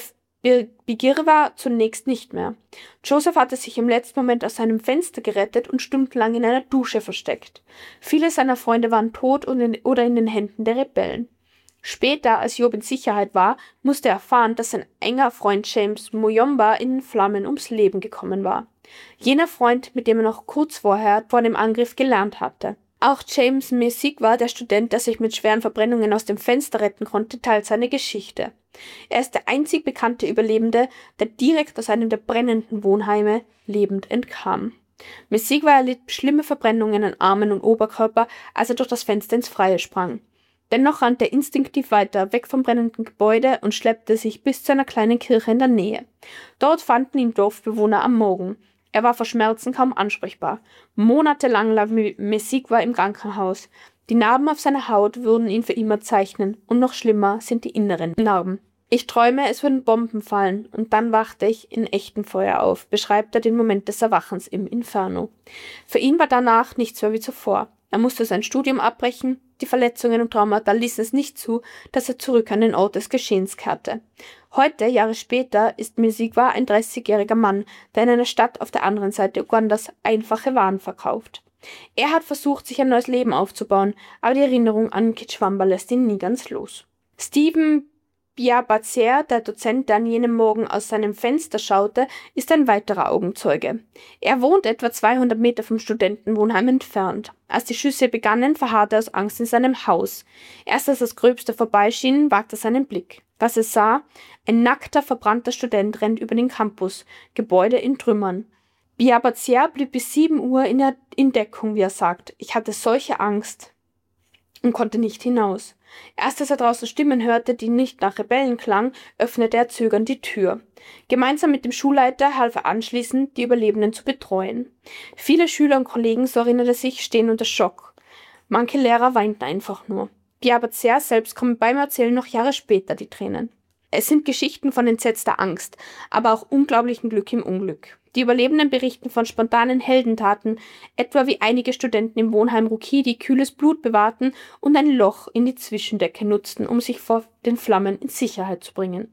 Bigirwa zunächst nicht mehr. Joseph hatte sich im letzten Moment aus seinem Fenster gerettet und stundenlang in einer Dusche versteckt. Viele seiner Freunde waren tot oder in den Händen der Rebellen. Später, als Job in Sicherheit war, musste er erfahren, dass sein enger Freund James Muyomba in den Flammen ums Leben gekommen war. Jener Freund, mit dem er noch kurz vor dem Angriff gelernt hatte. Auch James Mesigwa, der Student, der sich mit schweren Verbrennungen aus dem Fenster retten konnte, teilt seine Geschichte. Er ist der einzig bekannte Überlebende, der direkt aus einem der brennenden Wohnheime lebend entkam. Mesigwa erlitt schlimme Verbrennungen an Armen und Oberkörper, als er durch das Fenster ins Freie sprang. Dennoch rannte er instinktiv weiter, weg vom brennenden Gebäude und schleppte sich bis zu einer kleinen Kirche in der Nähe. Dort fanden ihn Dorfbewohner am Morgen. Er war vor Schmerzen kaum ansprechbar. Monatelang lag Mesigwa im Krankenhaus. Die Narben auf seiner Haut würden ihn für immer zeichnen, und noch schlimmer sind die inneren Narben. Ich träume, es würden Bomben fallen, und dann wachte ich in echtem Feuer auf, beschreibt er den Moment des Erwachens im Inferno. Für ihn war danach nichts mehr wie zuvor. Er musste sein Studium abbrechen, die Verletzungen und Traumata ließen es nicht zu, dass er zurück an den Ort des Geschehens kehrte. Heute, Jahre später, ist Mesigwa ein 30-jähriger Mann, der in einer Stadt auf der anderen Seite Ugandas einfache Waren verkauft. Er hat versucht, sich ein neues Leben aufzubauen, aber die Erinnerung an Kichwamba lässt ihn nie ganz los. Stephen Biabazer, der Dozent, der an jenem Morgen aus seinem Fenster schaute, ist ein weiterer Augenzeuge. Er wohnt etwa 200 Meter vom Studentenwohnheim entfernt. Als die Schüsse begannen, verharrte er aus Angst in seinem Haus. Erst als das Gröbste vorbeischien, wagte er seinen Blick. Was er sah: ein nackter, verbrannter Student rennt über den Campus, Gebäude in Trümmern. Biabazer blieb bis 7 Uhr in Deckung, wie er sagt. Ich hatte solche Angst und konnte nicht hinaus. Erst als er draußen Stimmen hörte, die nicht nach Rebellen klangen, öffnete er zögernd die Tür. Gemeinsam mit dem Schulleiter half er anschließend, die Überlebenden zu betreuen. Viele Schüler und Kollegen, so erinnerte sich, stehen unter Schock. Manche Lehrer weinten einfach nur. Biabazer selbst kommen beim Erzählen noch Jahre später die Tränen. Es sind Geschichten von entsetzter Angst, aber auch unglaublichem Glück im Unglück. Die Überlebenden berichten von spontanen Heldentaten, etwa wie einige Studenten im Wohnheim Rukidi kühles Blut bewahrten und ein Loch in die Zwischendecke nutzten, um sich vor den Flammen in Sicherheit zu bringen.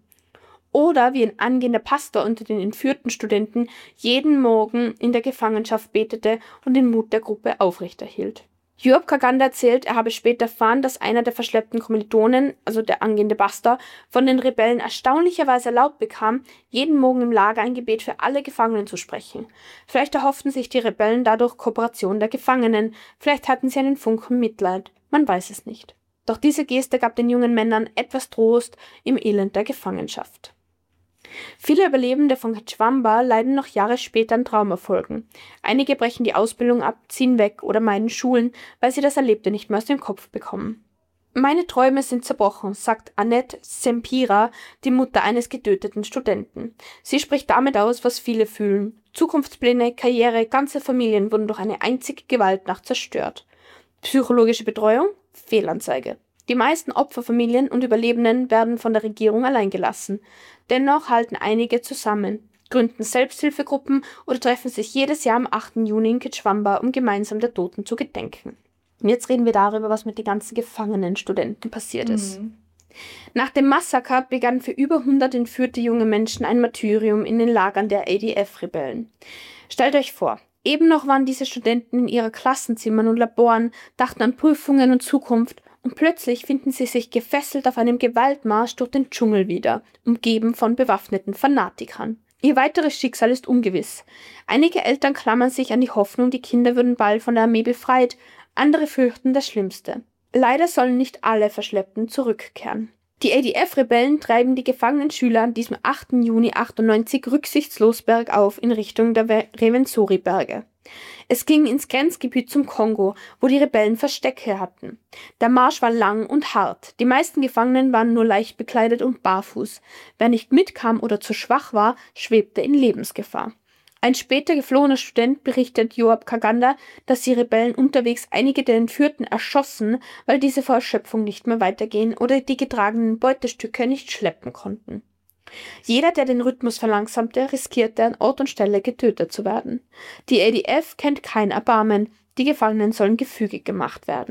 Oder wie ein angehender Pastor unter den entführten Studenten jeden Morgen in der Gefangenschaft betete und den Mut der Gruppe aufrechterhielt. Joab Kaganda erzählt, er habe später erfahren, dass einer der verschleppten Kommilitonen, also der angehende Pastor, von den Rebellen erstaunlicherweise erlaubt bekam, jeden Morgen im Lager ein Gebet für alle Gefangenen zu sprechen. Vielleicht erhofften sich die Rebellen dadurch Kooperation der Gefangenen, vielleicht hatten sie einen Funken Mitleid, man weiß es nicht. Doch diese Geste gab den jungen Männern etwas Trost im Elend der Gefangenschaft. Viele Überlebende von Kichwamba leiden noch Jahre später an Traumafolgen. Einige brechen die Ausbildung ab, ziehen weg oder meiden Schulen, weil sie das Erlebte nicht mehr aus dem Kopf bekommen. Meine Träume sind zerbrochen, sagt Annette Sempira, die Mutter eines getöteten Studenten. Sie spricht damit aus, was viele fühlen. Zukunftspläne, Karriere, ganze Familien wurden durch eine einzige Gewaltnacht zerstört. Psychologische Betreuung? Fehlanzeige. Die meisten Opferfamilien und Überlebenden werden von der Regierung allein gelassen. Dennoch halten einige zusammen, gründen Selbsthilfegruppen oder treffen sich jedes Jahr am 8. Juni in Kichwamba, um gemeinsam der Toten zu gedenken. Und jetzt reden wir darüber, was mit den ganzen gefangenen Studenten passiert ist. Nach dem Massaker begann für über 100 entführte junge Menschen ein Martyrium in den Lagern der ADF-Rebellen. Stellt euch vor, eben noch waren diese Studenten in ihren Klassenzimmern und Laboren, dachten an Prüfungen und Zukunft, und plötzlich finden sie sich gefesselt auf einem Gewaltmarsch durch den Dschungel wieder, umgeben von bewaffneten Fanatikern. Ihr weiteres Schicksal ist ungewiss. Einige Eltern klammern sich an die Hoffnung, die Kinder würden bald von der Armee befreit, andere fürchten das Schlimmste. Leider sollen nicht alle Verschleppten zurückkehren. Die ADF-Rebellen treiben die gefangenen Schüler an diesem 8. Juni 98 rücksichtslos bergauf in Richtung der Rwenzori-Berge. Es ging ins Grenzgebiet zum Kongo, wo die Rebellen Verstecke hatten. Der Marsch war lang und hart. Die meisten Gefangenen waren nur leicht bekleidet und barfuß. Wer nicht mitkam oder zu schwach war, schwebte in Lebensgefahr. Ein später geflohener Student berichtet Joab Kaganda, dass die Rebellen unterwegs einige der Entführten erschossen, weil diese vor Erschöpfung nicht mehr weitergehen oder die getragenen Beutestücke nicht schleppen konnten. Jeder, der den Rhythmus verlangsamte, riskierte an Ort und Stelle getötet zu werden. Die ADF kennt kein Erbarmen, die Gefangenen sollen gefügig gemacht werden.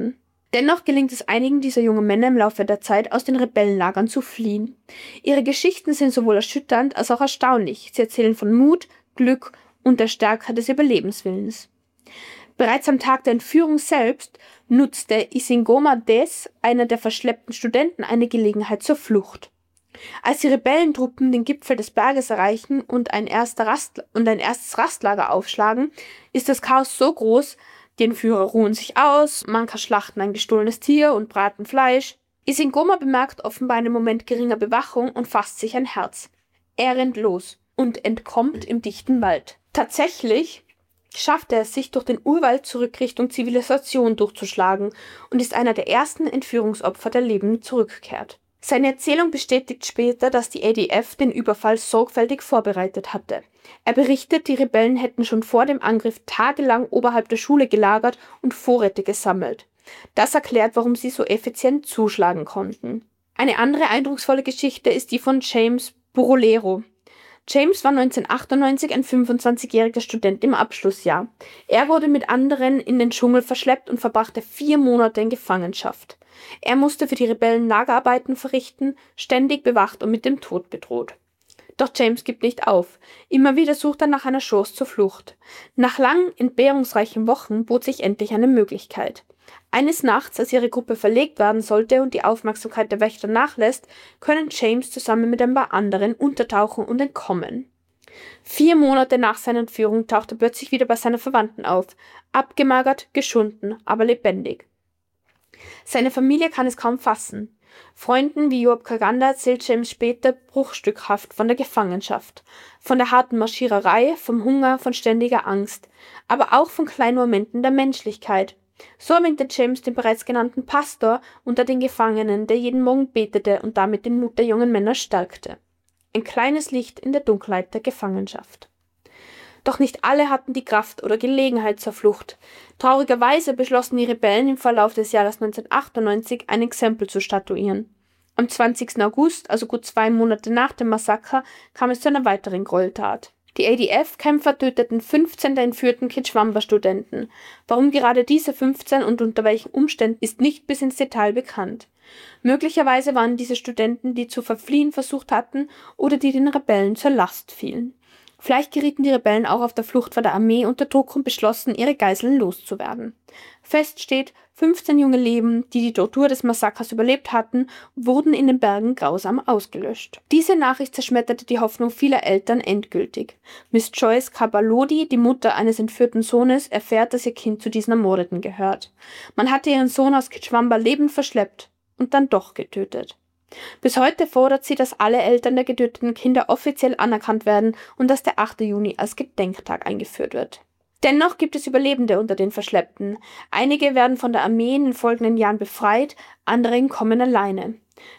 Dennoch gelingt es einigen dieser jungen Männer im Laufe der Zeit, aus den Rebellenlagern zu fliehen. Ihre Geschichten sind sowohl erschütternd als auch erstaunlich. Sie erzählen von Mut, Glück und der Stärke des Überlebenswillens. Bereits am Tag der Entführung selbst nutzte Isingoma Des, einer der verschleppten Studenten, eine Gelegenheit zur Flucht. Als die Rebellentruppen den Gipfel des Berges erreichen und ein erstes Rastlager aufschlagen, ist das Chaos so groß, die Entführer ruhen sich aus, manche schlachten ein gestohlenes Tier und braten Fleisch. Isingoma bemerkt offenbar einen Moment geringer Bewachung und fasst sich ein Herz. Er rennt los und entkommt im dichten Wald. Tatsächlich schafft er es, sich durch den Urwald zurück Richtung Zivilisation durchzuschlagen und ist einer der ersten Entführungsopfer, der lebend zurückkehrt. Seine Erzählung bestätigt später, dass die ADF den Überfall sorgfältig vorbereitet hatte. Er berichtet, die Rebellen hätten schon vor dem Angriff tagelang oberhalb der Schule gelagert und Vorräte gesammelt. Das erklärt, warum sie so effizient zuschlagen konnten. Eine andere eindrucksvolle Geschichte ist die von James Burolero. James war 1998 ein 25-jähriger Student im Abschlussjahr. Er wurde mit anderen in den Dschungel verschleppt und verbrachte 4 Monate in Gefangenschaft. Er musste für die Rebellen Lagerarbeiten verrichten, ständig bewacht und mit dem Tod bedroht. Doch James gibt nicht auf. Immer wieder sucht er nach einer Chance zur Flucht. Nach langen, entbehrungsreichen Wochen bot sich endlich eine Möglichkeit. Eines Nachts, als ihre Gruppe verlegt werden sollte und die Aufmerksamkeit der Wächter nachlässt, können James zusammen mit ein paar anderen untertauchen und entkommen. 4 Monate nach seiner Entführung taucht er plötzlich wieder bei seinen Verwandten auf, abgemagert, geschunden, aber lebendig. Seine Familie kann es kaum fassen. Freunden wie Joab Kaganda erzählt James später bruchstückhaft von der Gefangenschaft, von der harten Marschiererei, vom Hunger, von ständiger Angst, aber auch von kleinen Momenten der Menschlichkeit. So erwähnte James den bereits genannten Pastor unter den Gefangenen, der jeden Morgen betete und damit den Mut der jungen Männer stärkte. Ein kleines Licht in der Dunkelheit der Gefangenschaft. Doch nicht alle hatten die Kraft oder Gelegenheit zur Flucht. Traurigerweise beschlossen die Rebellen im Verlauf des Jahres 1998 ein Exempel zu statuieren. Am 20. August, also gut 2 Monate nach dem Massaker, kam es zu einer weiteren Gräueltat. Die ADF-Kämpfer töteten 15 der entführten Kichwamba-Studenten. Warum gerade diese 15 und unter welchen Umständen ist nicht bis ins Detail bekannt. Möglicherweise waren diese Studenten, die zu verfliehen versucht hatten oder die den Rebellen zur Last fielen. Vielleicht gerieten die Rebellen auch auf der Flucht vor der Armee unter Druck und beschlossen, ihre Geiseln loszuwerden. Fest steht, 15 junge Leben, die die Tortur des Massakers überlebt hatten, wurden in den Bergen grausam ausgelöscht. Diese Nachricht zerschmetterte die Hoffnung vieler Eltern endgültig. Miss Joyce Kabalodi, die Mutter eines entführten Sohnes, erfährt, dass ihr Kind zu diesen Ermordeten gehört. Man hatte ihren Sohn aus Kichwamba lebend verschleppt und dann doch getötet. Bis heute fordert sie, dass alle Eltern der getöteten Kinder offiziell anerkannt werden und dass der 8. Juni als Gedenktag eingeführt wird. Dennoch gibt es Überlebende unter den Verschleppten. Einige werden von der Armee in den folgenden Jahren befreit, andere entkommen alleine.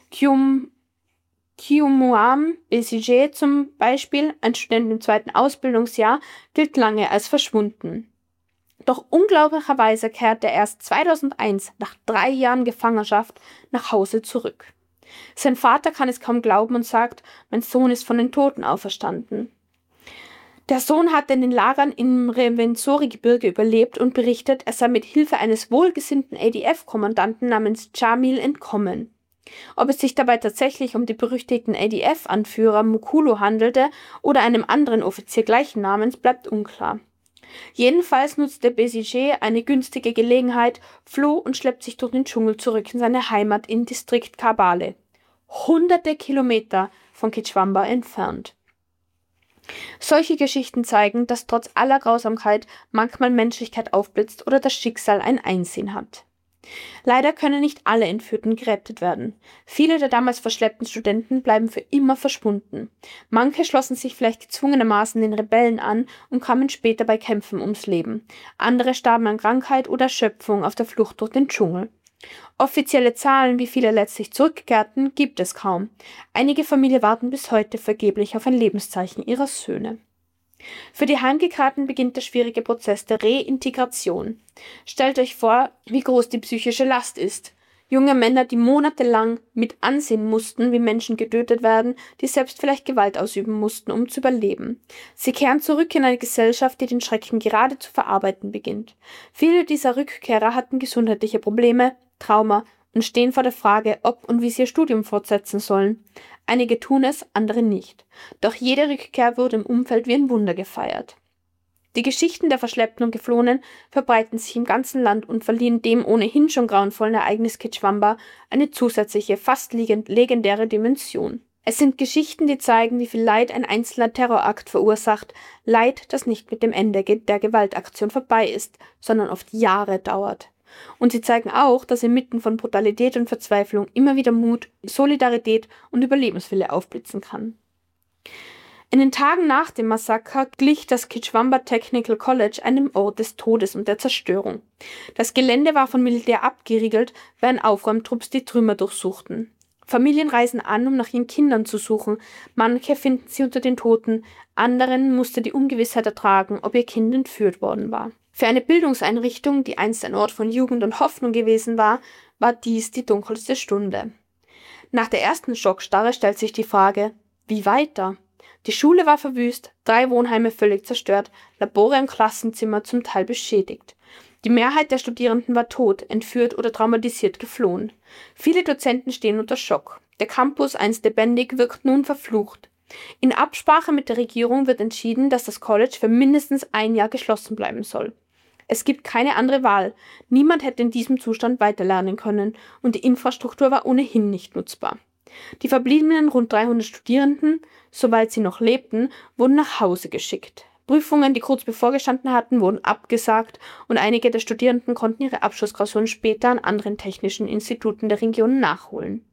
Kyumuam Besigye zum Beispiel, ein Student im 2. Ausbildungsjahr, gilt lange als verschwunden. Doch unglaublicherweise kehrte er erst 2001, nach 3 Jahren Gefangenschaft, nach Hause zurück. Sein Vater kann es kaum glauben und sagt, mein Sohn ist von den Toten auferstanden. Der Sohn hatte in den Lagern im Rwenzori-Gebirge überlebt und berichtet, er sei mit Hilfe eines wohlgesinnten ADF-Kommandanten namens Jamil entkommen. Ob es sich dabei tatsächlich um den berüchtigten ADF-Anführer Mukulu handelte oder einem anderen Offizier gleichen Namens, bleibt unklar. Jedenfalls nutzte Besigye eine günstige Gelegenheit, floh und schleppt sich durch den Dschungel zurück in seine Heimat im Distrikt Kabale, hunderte Kilometer von Kichwamba entfernt. Solche Geschichten zeigen, dass trotz aller Grausamkeit manchmal Menschlichkeit aufblitzt oder das Schicksal ein Einsehen hat. Leider können nicht alle Entführten gerettet werden. Viele der damals verschleppten Studenten bleiben für immer verschwunden. Manche schlossen sich vielleicht gezwungenermaßen den Rebellen an und kamen später bei Kämpfen ums Leben. Andere starben an Krankheit oder Erschöpfung auf der Flucht durch den Dschungel. Offizielle Zahlen, wie viele letztlich zurückkehrten, gibt es kaum. Einige Familien warten bis heute vergeblich auf ein Lebenszeichen ihrer Söhne. Für die Heimgekehrten beginnt der schwierige Prozess der Reintegration. Stellt euch vor, wie groß die psychische Last ist. Junge Männer, die monatelang mit ansehen mussten, wie Menschen getötet werden, die selbst vielleicht Gewalt ausüben mussten, um zu überleben. Sie kehren zurück in eine Gesellschaft, die den Schrecken gerade zu verarbeiten beginnt. Viele dieser Rückkehrer hatten gesundheitliche Probleme, Trauma und stehen vor der Frage, ob und wie sie ihr Studium fortsetzen sollen. Einige tun es, andere nicht. Doch jede Rückkehr wurde im Umfeld wie ein Wunder gefeiert. Die Geschichten der Verschleppten und Geflohenen verbreiten sich im ganzen Land und verliehen dem ohnehin schon grauenvollen Ereignis Kitschwamba eine zusätzliche, fast legendäre Dimension. Es sind Geschichten, die zeigen, wie viel Leid ein einzelner Terrorakt verursacht, Leid, das nicht mit dem Ende der Gewaltaktion vorbei ist, sondern oft Jahre dauert. Und sie zeigen auch, dass inmitten von Brutalität und Verzweiflung immer wieder Mut, Solidarität und Überlebenswille aufblitzen kann. In den Tagen nach dem Massaker glich das Kitschwamba Technical College einem Ort des Todes und der Zerstörung. Das Gelände war vom Militär abgeriegelt, während Aufräumtrupps die Trümmer durchsuchten. Familien reisen an, um nach ihren Kindern zu suchen. Manche finden sie unter den Toten, anderen musste die Ungewissheit ertragen, ob ihr Kind entführt worden war. Für eine Bildungseinrichtung, die einst ein Ort von Jugend und Hoffnung gewesen war, war dies die dunkelste Stunde. Nach der ersten Schockstarre stellt sich die Frage, wie weiter? Die Schule war verwüst, 3 Wohnheime völlig zerstört, Labore und Klassenzimmer zum Teil beschädigt. Die Mehrheit der Studierenden war tot, entführt oder traumatisiert geflohen. Viele Dozenten stehen unter Schock. Der Campus, einst lebendig, wirkt nun verflucht. In Absprache mit der Regierung wird entschieden, dass das College für mindestens 1 Jahr geschlossen bleiben soll. Es gibt keine andere Wahl. Niemand hätte in diesem Zustand weiterlernen können und die Infrastruktur war ohnehin nicht nutzbar. Die verbliebenen rund 300 Studierenden, soweit sie noch lebten, wurden nach Hause geschickt. Prüfungen, die kurz bevorgestanden hatten, wurden abgesagt und einige der Studierenden konnten ihre Abschlussklausuren später an anderen technischen Instituten der Region nachholen.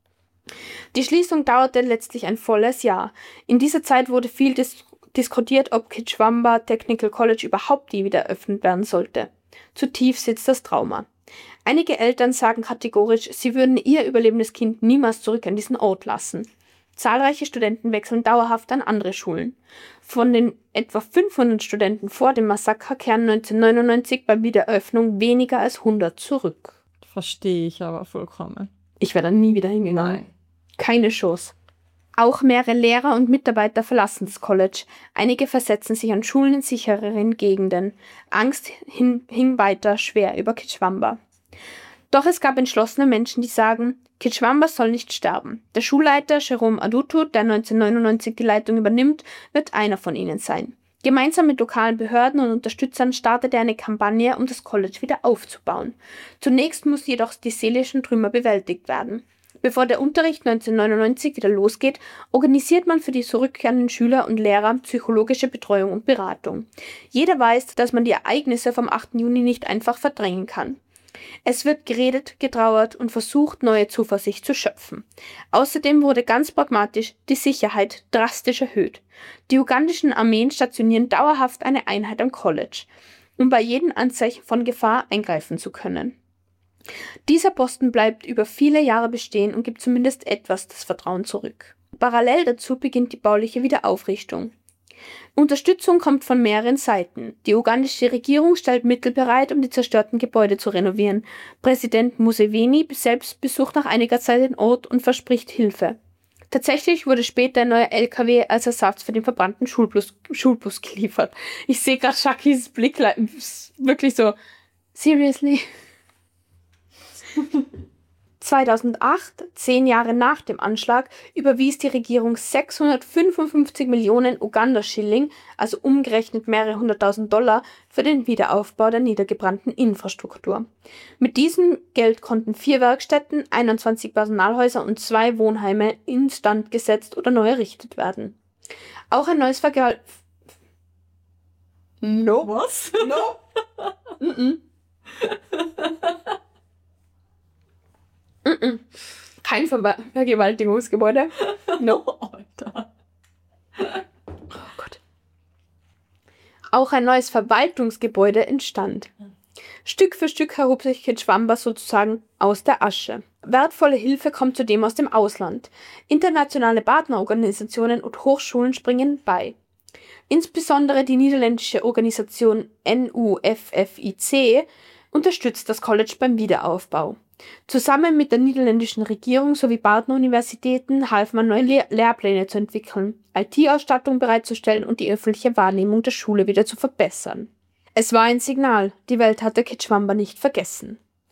Die Schließung dauerte letztlich ein volles Jahr. In dieser Zeit wurde viel diskutiert, ob Kitschwamba Technical College überhaupt je wieder eröffnet werden sollte. Zu tief sitzt das Trauma. Einige Eltern sagen kategorisch, sie würden ihr überlebendes Kind niemals zurück an diesen Ort lassen. Zahlreiche Studenten wechseln dauerhaft an andere Schulen. Von den etwa 500 Studenten vor dem Massaker kehren 1999 bei Wiedereröffnung weniger als 100 zurück. Verstehe ich aber vollkommen. Ich wäre da nie wieder hingegangen. Nein. Keine Chance. Auch mehrere Lehrer und Mitarbeiter verlassen das College. Einige versetzen sich an Schulen in sichereren Gegenden. Angst hing weiter schwer über Kitschwamba. Doch es gab entschlossene Menschen, die sagen, Kitschwamba soll nicht sterben. Der Schulleiter Jerome Adutu, der 1999 die Leitung übernimmt, wird einer von ihnen sein. Gemeinsam mit lokalen Behörden und Unterstützern startet er eine Kampagne, um das College wieder aufzubauen. Zunächst muss jedoch die seelischen Trümmer bewältigt werden. Bevor der Unterricht 1999 wieder losgeht, organisiert man für die zurückkehrenden Schüler und Lehrer psychologische Betreuung und Beratung. Jeder weiß, dass man die Ereignisse vom 8. Juni nicht einfach verdrängen kann. Es wird geredet, getrauert und versucht, neue Zuversicht zu schöpfen. Außerdem wurde ganz pragmatisch die Sicherheit drastisch erhöht. Die ugandischen Armeen stationieren dauerhaft eine Einheit am College, um bei jedem Anzeichen von Gefahr eingreifen zu können. Dieser Posten bleibt über viele Jahre bestehen und gibt zumindest etwas das Vertrauen zurück. Parallel dazu beginnt die bauliche Wiederaufrichtung. Unterstützung kommt von mehreren Seiten. Die ugandische Regierung stellt Mittel bereit, um die zerstörten Gebäude zu renovieren. Präsident Museveni selbst besucht nach einiger Zeit den Ort und verspricht Hilfe. Tatsächlich wurde später ein neuer LKW als Ersatz für den verbrannten Schulbus geliefert. Ich sehe gerade Shakis Blick, wirklich so, seriously? 2008, 10 Jahre nach dem Anschlag, überwies die Regierung 655 Millionen Uganda-Schilling, also umgerechnet mehrere hunderttausend $, für den Wiederaufbau der niedergebrannten Infrastruktur. Mit diesem Geld konnten 4 Werkstätten, 21 Personalhäuser und 2 Wohnheime instand gesetzt oder neu errichtet werden. Auch ein neues No. Was? No. Kein Vergewaltigungsgebäude. No. Alter. Oh Gott. Auch ein neues Verwaltungsgebäude entstand. Stück für Stück erhob sich Kitschwamba sozusagen aus der Asche. Wertvolle Hilfe kommt zudem aus dem Ausland. Internationale Partnerorganisationen und Hochschulen springen bei. Insbesondere die niederländische Organisation NUFFIC unterstützt das College beim Wiederaufbau. Zusammen mit der niederländischen Regierung sowie Partneruniversitäten half man neue Lehrpläne zu entwickeln, IT-Ausstattung bereitzustellen und die öffentliche Wahrnehmung der Schule wieder zu verbessern. Es war ein Signal, die Welt hatte Kitschwamba nicht vergessen.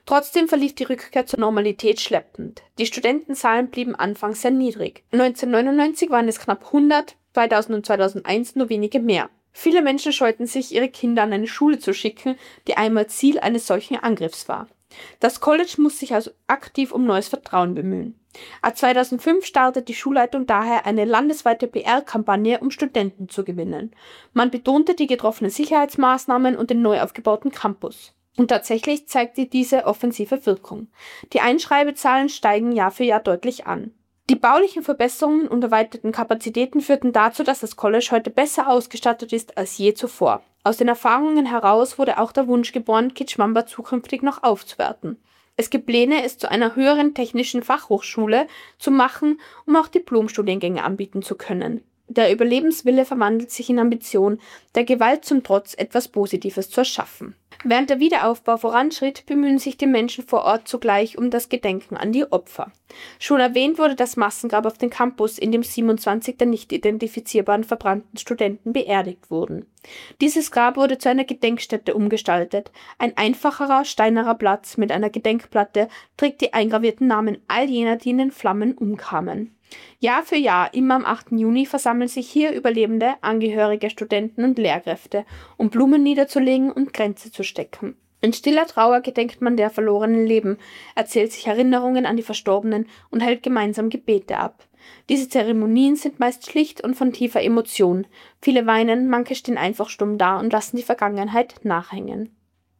Trotzdem verlief die Rückkehr zur Normalität schleppend. Die Studentenzahlen blieben anfangs sehr niedrig. 1999 waren es knapp 100, 2000 und 2001 nur wenige mehr. Viele Menschen scheuten sich, ihre Kinder an eine Schule zu schicken, die einmal Ziel eines solchen Angriffs war. Das College muss sich also aktiv um neues Vertrauen bemühen. Ab 2005 startet die Schulleitung daher eine landesweite PR-Kampagne, um Studenten zu gewinnen. Man betonte die getroffenen Sicherheitsmaßnahmen und den neu aufgebauten Campus. Und tatsächlich zeigte diese offensive Wirkung. Die Einschreibezahlen steigen Jahr für Jahr deutlich an. Die baulichen Verbesserungen und erweiterten Kapazitäten führten dazu, dass das College heute besser ausgestattet ist als je zuvor. Aus den Erfahrungen heraus wurde auch der Wunsch geboren, Kitschwamba zukünftig noch aufzuwerten. Es gibt Pläne, es zu einer höheren technischen Fachhochschule zu machen, um auch Diplomstudiengänge anbieten zu können. Der Überlebenswille verwandelt sich in Ambition, der Gewalt zum Trotz etwas Positives zu erschaffen. Während der Wiederaufbau voranschritt, bemühen sich die Menschen vor Ort zugleich um das Gedenken an die Opfer. Schon erwähnt wurde das Massengrab auf dem Campus, in dem 27 der nicht identifizierbaren verbrannten Studenten beerdigt wurden. Dieses Grab wurde zu einer Gedenkstätte umgestaltet. Ein einfacherer, steinerner Platz mit einer Gedenkplatte trägt die eingravierten Namen all jener, die in den Flammen umkamen. Jahr für Jahr, immer am 8. Juni, versammeln sich hier Überlebende, Angehörige, Studenten und Lehrkräfte, um Blumen niederzulegen und Kränze zu stecken. In stiller Trauer gedenkt man der verlorenen Leben, erzählt sich Erinnerungen an die Verstorbenen und hält gemeinsam Gebete ab. Diese Zeremonien sind meist schlicht und von tiefer Emotion. Viele weinen, manche stehen einfach stumm da und lassen die Vergangenheit nachhängen.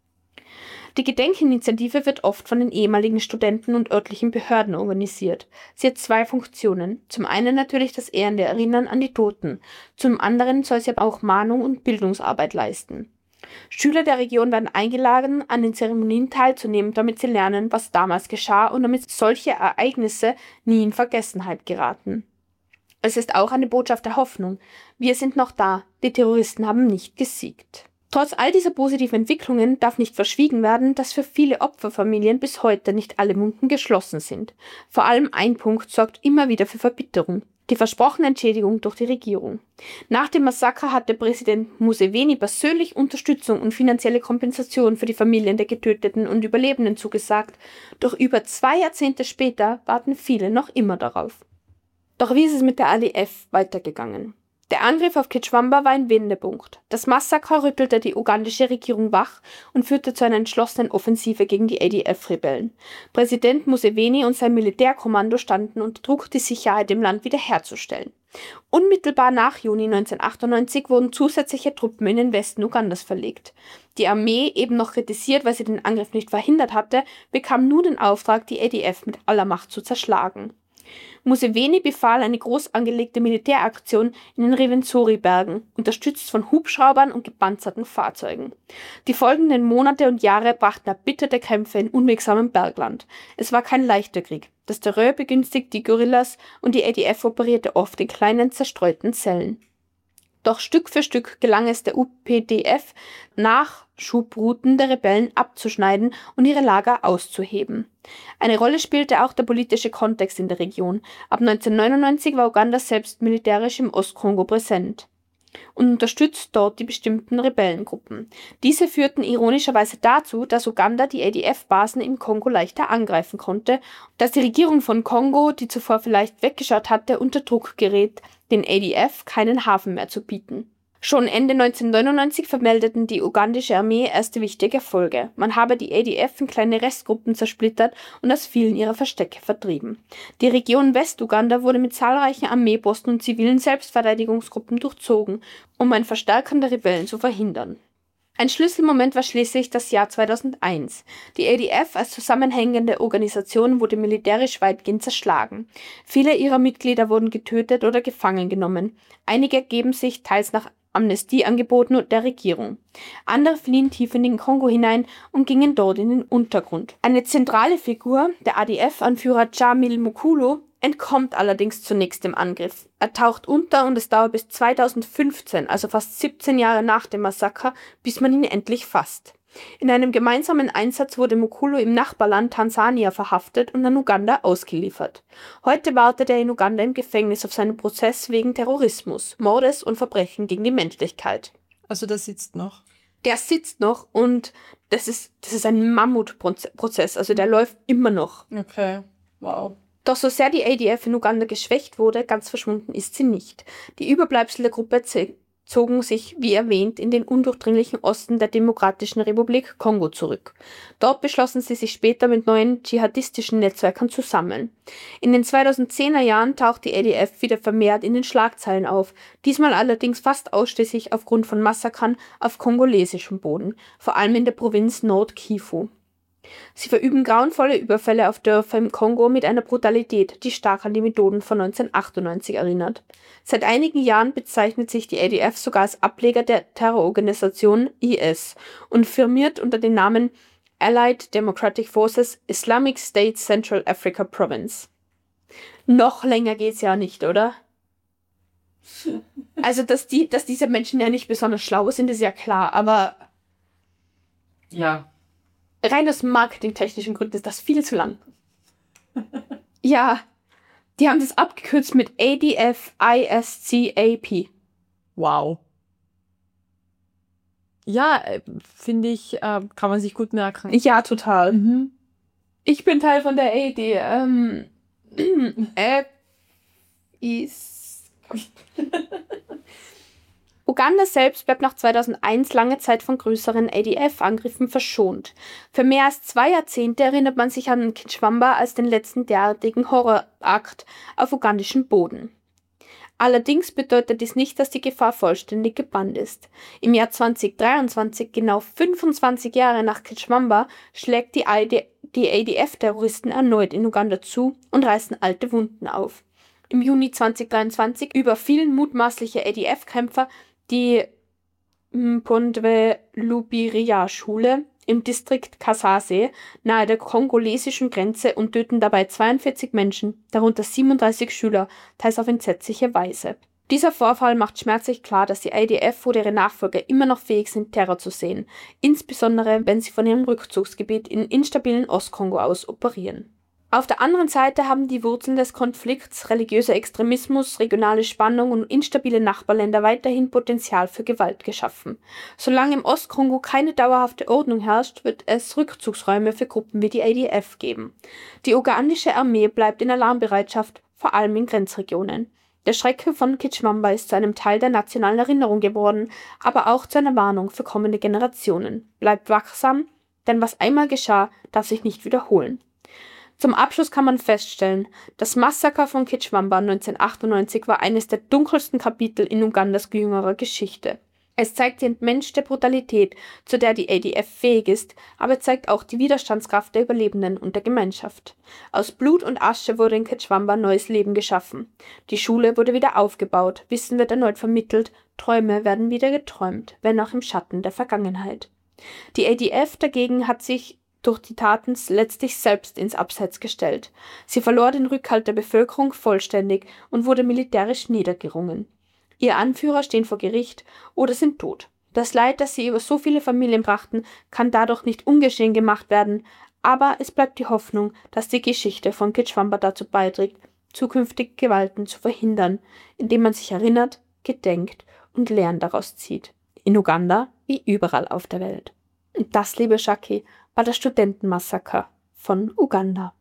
Die Gedenkinitiative wird oft von den ehemaligen Studenten und örtlichen Behörden organisiert. Sie hat zwei Funktionen. Zum einen natürlich das ehrende Erinnern an die Toten. Zum anderen soll sie aber auch Mahnung und Bildungsarbeit leisten. Schüler der Region werden eingeladen, an den Zeremonien teilzunehmen, damit sie lernen, was damals geschah und damit solche Ereignisse nie in Vergessenheit geraten. Es ist auch eine Botschaft der Hoffnung. Wir sind noch da. Die Terroristen haben nicht gesiegt. Trotz all dieser positiven Entwicklungen darf nicht verschwiegen werden, dass für viele Opferfamilien bis heute nicht alle Wunden geschlossen sind. Vor allem ein Punkt sorgt immer wieder für Verbitterung: die versprochene Entschädigung durch die Regierung. Nach dem Massaker hatte Präsident Museveni persönlich Unterstützung und finanzielle Kompensation für die Familien der Getöteten und Überlebenden zugesagt, doch über 2 Jahrzehnte später warten viele noch immer darauf. Doch wie ist es mit der ADF weitergegangen? Der Angriff auf Kitschwamba war ein Wendepunkt. Das Massaker rüttelte die ugandische Regierung wach und führte zu einer entschlossenen Offensive gegen die ADF-Rebellen. Präsident Museveni und sein Militärkommando standen unter Druck, die Sicherheit im Land wiederherzustellen. Unmittelbar nach Juni 1998 wurden zusätzliche Truppen in den Westen Ugandas verlegt. Die Armee, eben noch kritisiert, weil sie den Angriff nicht verhindert hatte, bekam nun den Auftrag, die ADF mit aller Macht zu zerschlagen. Museveni befahl eine groß angelegte Militäraktion in den Rwenzori-Bergen, unterstützt von Hubschraubern und gepanzerten Fahrzeugen. Die folgenden Monate und Jahre brachten erbitterte Kämpfe in unwegsamem Bergland. Es war kein leichter Krieg. Das Terror begünstigt die Guerillas und die ADF operierte oft in kleinen, zerstreuten Zellen. Doch Stück für Stück gelang es der UPDF, Nachschubrouten der Rebellen abzuschneiden und ihre Lager auszuheben. Eine Rolle spielte auch der politische Kontext in der Region. Ab 1999 war Uganda selbst militärisch im Ostkongo präsent und unterstützt dort die bestimmten Rebellengruppen. Diese führten ironischerweise dazu, dass Uganda die ADF-Basen im Kongo leichter angreifen konnte, dass die Regierung von Kongo, die zuvor vielleicht weggeschaut hatte, unter Druck gerät, den ADF keinen Hafen mehr zu bieten. Schon Ende 1999 vermeldeten die ugandische Armee erste wichtige Erfolge. Man habe die ADF in kleine Restgruppen zersplittert und aus vielen ihrer Verstecke vertrieben. Die Region Westuganda wurde mit zahlreichen Armeeposten und zivilen Selbstverteidigungsgruppen durchzogen, um ein Verstärken der Rebellen zu verhindern. Ein Schlüsselmoment war schließlich das Jahr 2001. Die ADF als zusammenhängende Organisation wurde militärisch weitgehend zerschlagen. Viele ihrer Mitglieder wurden getötet oder gefangen genommen. Einige ergeben sich teils nach Amnestieangeboten der Regierung. Andere fliehen tief in den Kongo hinein und gingen dort in den Untergrund. Eine zentrale Figur, der ADF-Anführer Jamil Mukulu, entkommt allerdings zunächst dem Angriff. Er taucht unter und es dauert bis 2015, also fast 17 Jahre nach dem Massaker, bis man ihn endlich fasst. In einem gemeinsamen Einsatz wurde Mukulu im Nachbarland Tansania verhaftet und an Uganda ausgeliefert. Heute wartet er in Uganda im Gefängnis auf seinen Prozess wegen Terrorismus, Mordes und Verbrechen gegen die Menschlichkeit. Also der sitzt noch? Der sitzt noch und das ist ein Mammutprozess. Also der läuft immer noch. Okay, wow. Doch so sehr die ADF in Uganda geschwächt wurde, ganz verschwunden ist sie nicht. Die Überbleibsel der Gruppe zogen sich, wie erwähnt, in den undurchdringlichen Osten der Demokratischen Republik Kongo zurück. Dort beschlossen sie sich später mit neuen dschihadistischen Netzwerken zu sammeln. In den 2010er Jahren taucht die ADF wieder vermehrt in den Schlagzeilen auf, diesmal allerdings fast ausschließlich aufgrund von Massakern auf kongolesischem Boden, vor allem in der Provinz Nord-Kivu. Sie verüben grauenvolle Überfälle auf Dörfer im Kongo mit einer Brutalität, die stark an die Methoden von 1998 erinnert. Seit einigen Jahren bezeichnet sich die ADF sogar als Ableger der Terrororganisation IS und firmiert unter dem Namen Allied Democratic Forces Islamic State Central Africa Province. Noch länger geht's ja nicht, oder? Also, dass diese Menschen ja nicht besonders schlau sind, ist ja klar, aber Ja. rein aus marketingtechnischen Gründen ist das viel zu lang. Ja, die haben das abgekürzt mit ADF-ISCAP. Wow. Ja, finde ich, kann man sich gut merken. Ja, total. Mhm. Ich bin Teil von der AD. Uganda selbst bleibt nach 2001 lange Zeit von größeren ADF-Angriffen verschont. Für mehr als 2 Jahrzehnte erinnert man sich an Kichwamba als den letzten derartigen Horrorakt auf ugandischem Boden. Allerdings bedeutet dies nicht, dass die Gefahr vollständig gebannt ist. Im Jahr 2023, genau 25 Jahre nach Kichwamba, schlägt die ADF-Terroristen erneut in Uganda zu und reißen alte Wunden auf. Im Juni 2023 überfielen mutmaßliche ADF-Kämpfer die Mpondwe-Lubiria-Schule im Distrikt Kasase nahe der kongolesischen Grenze und töten dabei 42 Menschen, darunter 37 Schüler, teils auf entsetzliche Weise. Dieser Vorfall macht schmerzlich klar, dass die ADF oder ihre Nachfolger immer noch fähig sind, Terror zu sehen, insbesondere wenn sie von ihrem Rückzugsgebiet in instabilen Ostkongo aus operieren. Auf der anderen Seite haben die Wurzeln des Konflikts, religiöser Extremismus, regionale Spannung und instabile Nachbarländer weiterhin Potenzial für Gewalt geschaffen. Solange im Ostkongo keine dauerhafte Ordnung herrscht, wird es Rückzugsräume für Gruppen wie die ADF geben. Die ugandische Armee bleibt in Alarmbereitschaft, vor allem in Grenzregionen. Der Schrecken von Kichwamba ist zu einem Teil der nationalen Erinnerung geworden, aber auch zu einer Warnung für kommende Generationen. Bleibt wachsam, denn was einmal geschah, darf sich nicht wiederholen. Zum Abschluss kann man feststellen, das Massaker von Kichwamba 1998 war eines der dunkelsten Kapitel in Ugandas jüngerer Geschichte. Es zeigt die entmenschte Brutalität, zu der die ADF fähig ist, aber zeigt auch die Widerstandskraft der Überlebenden und der Gemeinschaft. Aus Blut und Asche wurde in Kichwamba neues Leben geschaffen. Die Schule wurde wieder aufgebaut, Wissen wird erneut vermittelt, Träume werden wieder geträumt, wenn auch im Schatten der Vergangenheit. Die ADF dagegen hat sich durch die Taten letztlich selbst ins Abseits gestellt. Sie verlor den Rückhalt der Bevölkerung vollständig und wurde militärisch niedergerungen. Ihre Anführer stehen vor Gericht oder sind tot. Das Leid, das sie über so viele Familien brachten, kann dadurch nicht ungeschehen gemacht werden, aber es bleibt die Hoffnung, dass die Geschichte von Kichwamba dazu beiträgt, zukünftige Gewalten zu verhindern, indem man sich erinnert, gedenkt und Lehren daraus zieht. In Uganda wie überall auf der Welt. Und das, liebe Shaki, war das Studentenmassaker von Uganda.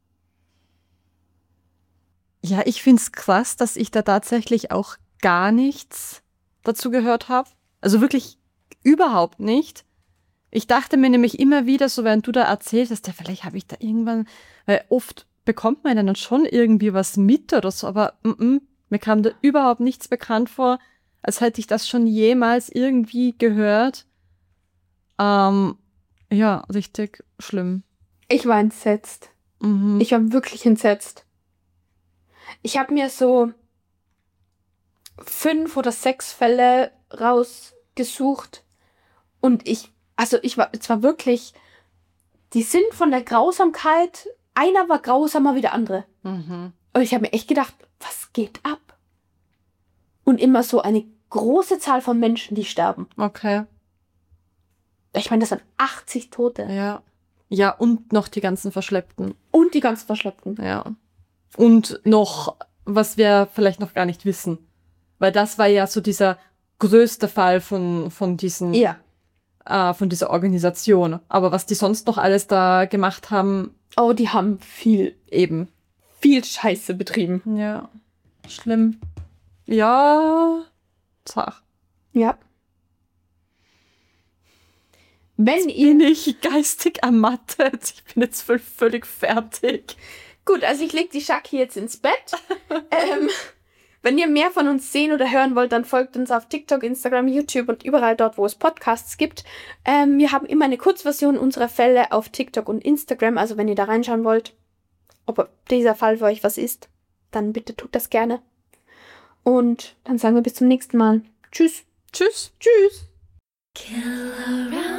Ja, ich finde es krass, dass ich da tatsächlich auch gar nichts dazu gehört habe. Also wirklich überhaupt nicht. Ich dachte mir nämlich immer wieder, so während du da erzählt hast, ja, vielleicht habe ich da irgendwann, weil oft bekommt man dann schon irgendwie was mit oder so, aber mir kam da überhaupt nichts bekannt vor, als hätte ich das schon jemals irgendwie gehört. Ja, richtig schlimm. Ich war entsetzt. Mhm. Ich war wirklich entsetzt. Ich habe mir so 5 oder 6 Fälle rausgesucht und es war wirklich, die sind von der Grausamkeit, einer war grausamer wie der andere. Mhm. Und ich habe mir echt gedacht, was geht ab? Und immer so eine große Zahl von Menschen, die sterben. Okay. Ich meine, das sind 80 Tote. Ja. Ja, und noch die ganzen Verschleppten. Und die ganzen Verschleppten. Ja. Und noch, was wir vielleicht noch gar nicht wissen. Weil das war ja so dieser größte Fall von diesen Ja. von dieser Organisation. Aber was die sonst noch alles da gemacht haben, Oh, die haben viel eben. Scheiße betrieben. Ja, schlimm. Ja, zach. Ja. Wenn ihr... Bin ich geistig ermattet. Ich bin jetzt völlig fertig. Gut, also ich lege die Shaki jetzt ins Bett. Wenn ihr mehr von uns sehen oder hören wollt, dann folgt uns auf TikTok, Instagram, YouTube und überall dort, wo es Podcasts gibt. Wir haben immer eine Kurzversion unserer Fälle auf TikTok und Instagram. Also wenn ihr da reinschauen wollt, ob dieser Fall für euch was ist, dann bitte tut das gerne. Und dann sagen wir bis zum nächsten Mal. Tschüss. Tschüss. Tschüss. Kill around